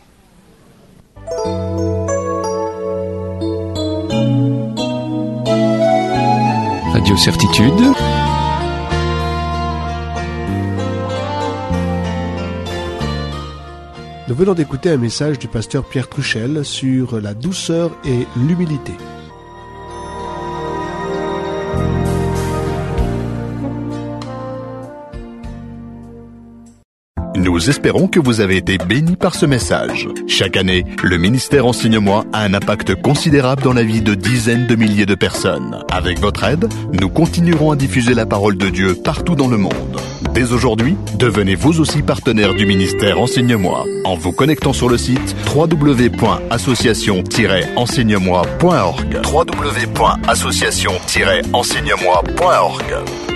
Radio Certitude. Nous venons d'écouter un message du pasteur Pierre Truchel sur la douceur et l'humilité. Nous espérons que vous avez été bénis par ce message. Chaque année, le ministère Enseigne-moi a un impact considérable dans la vie de dizaines de milliers de personnes. Avec votre aide, nous continuerons à diffuser la parole de Dieu partout dans le monde. Dès aujourd'hui, devenez vous aussi partenaire du ministère Enseigne-moi en vous connectant sur le site w w w point association tiret enseigne moi point org. w w w point association tiret enseigne moi point org.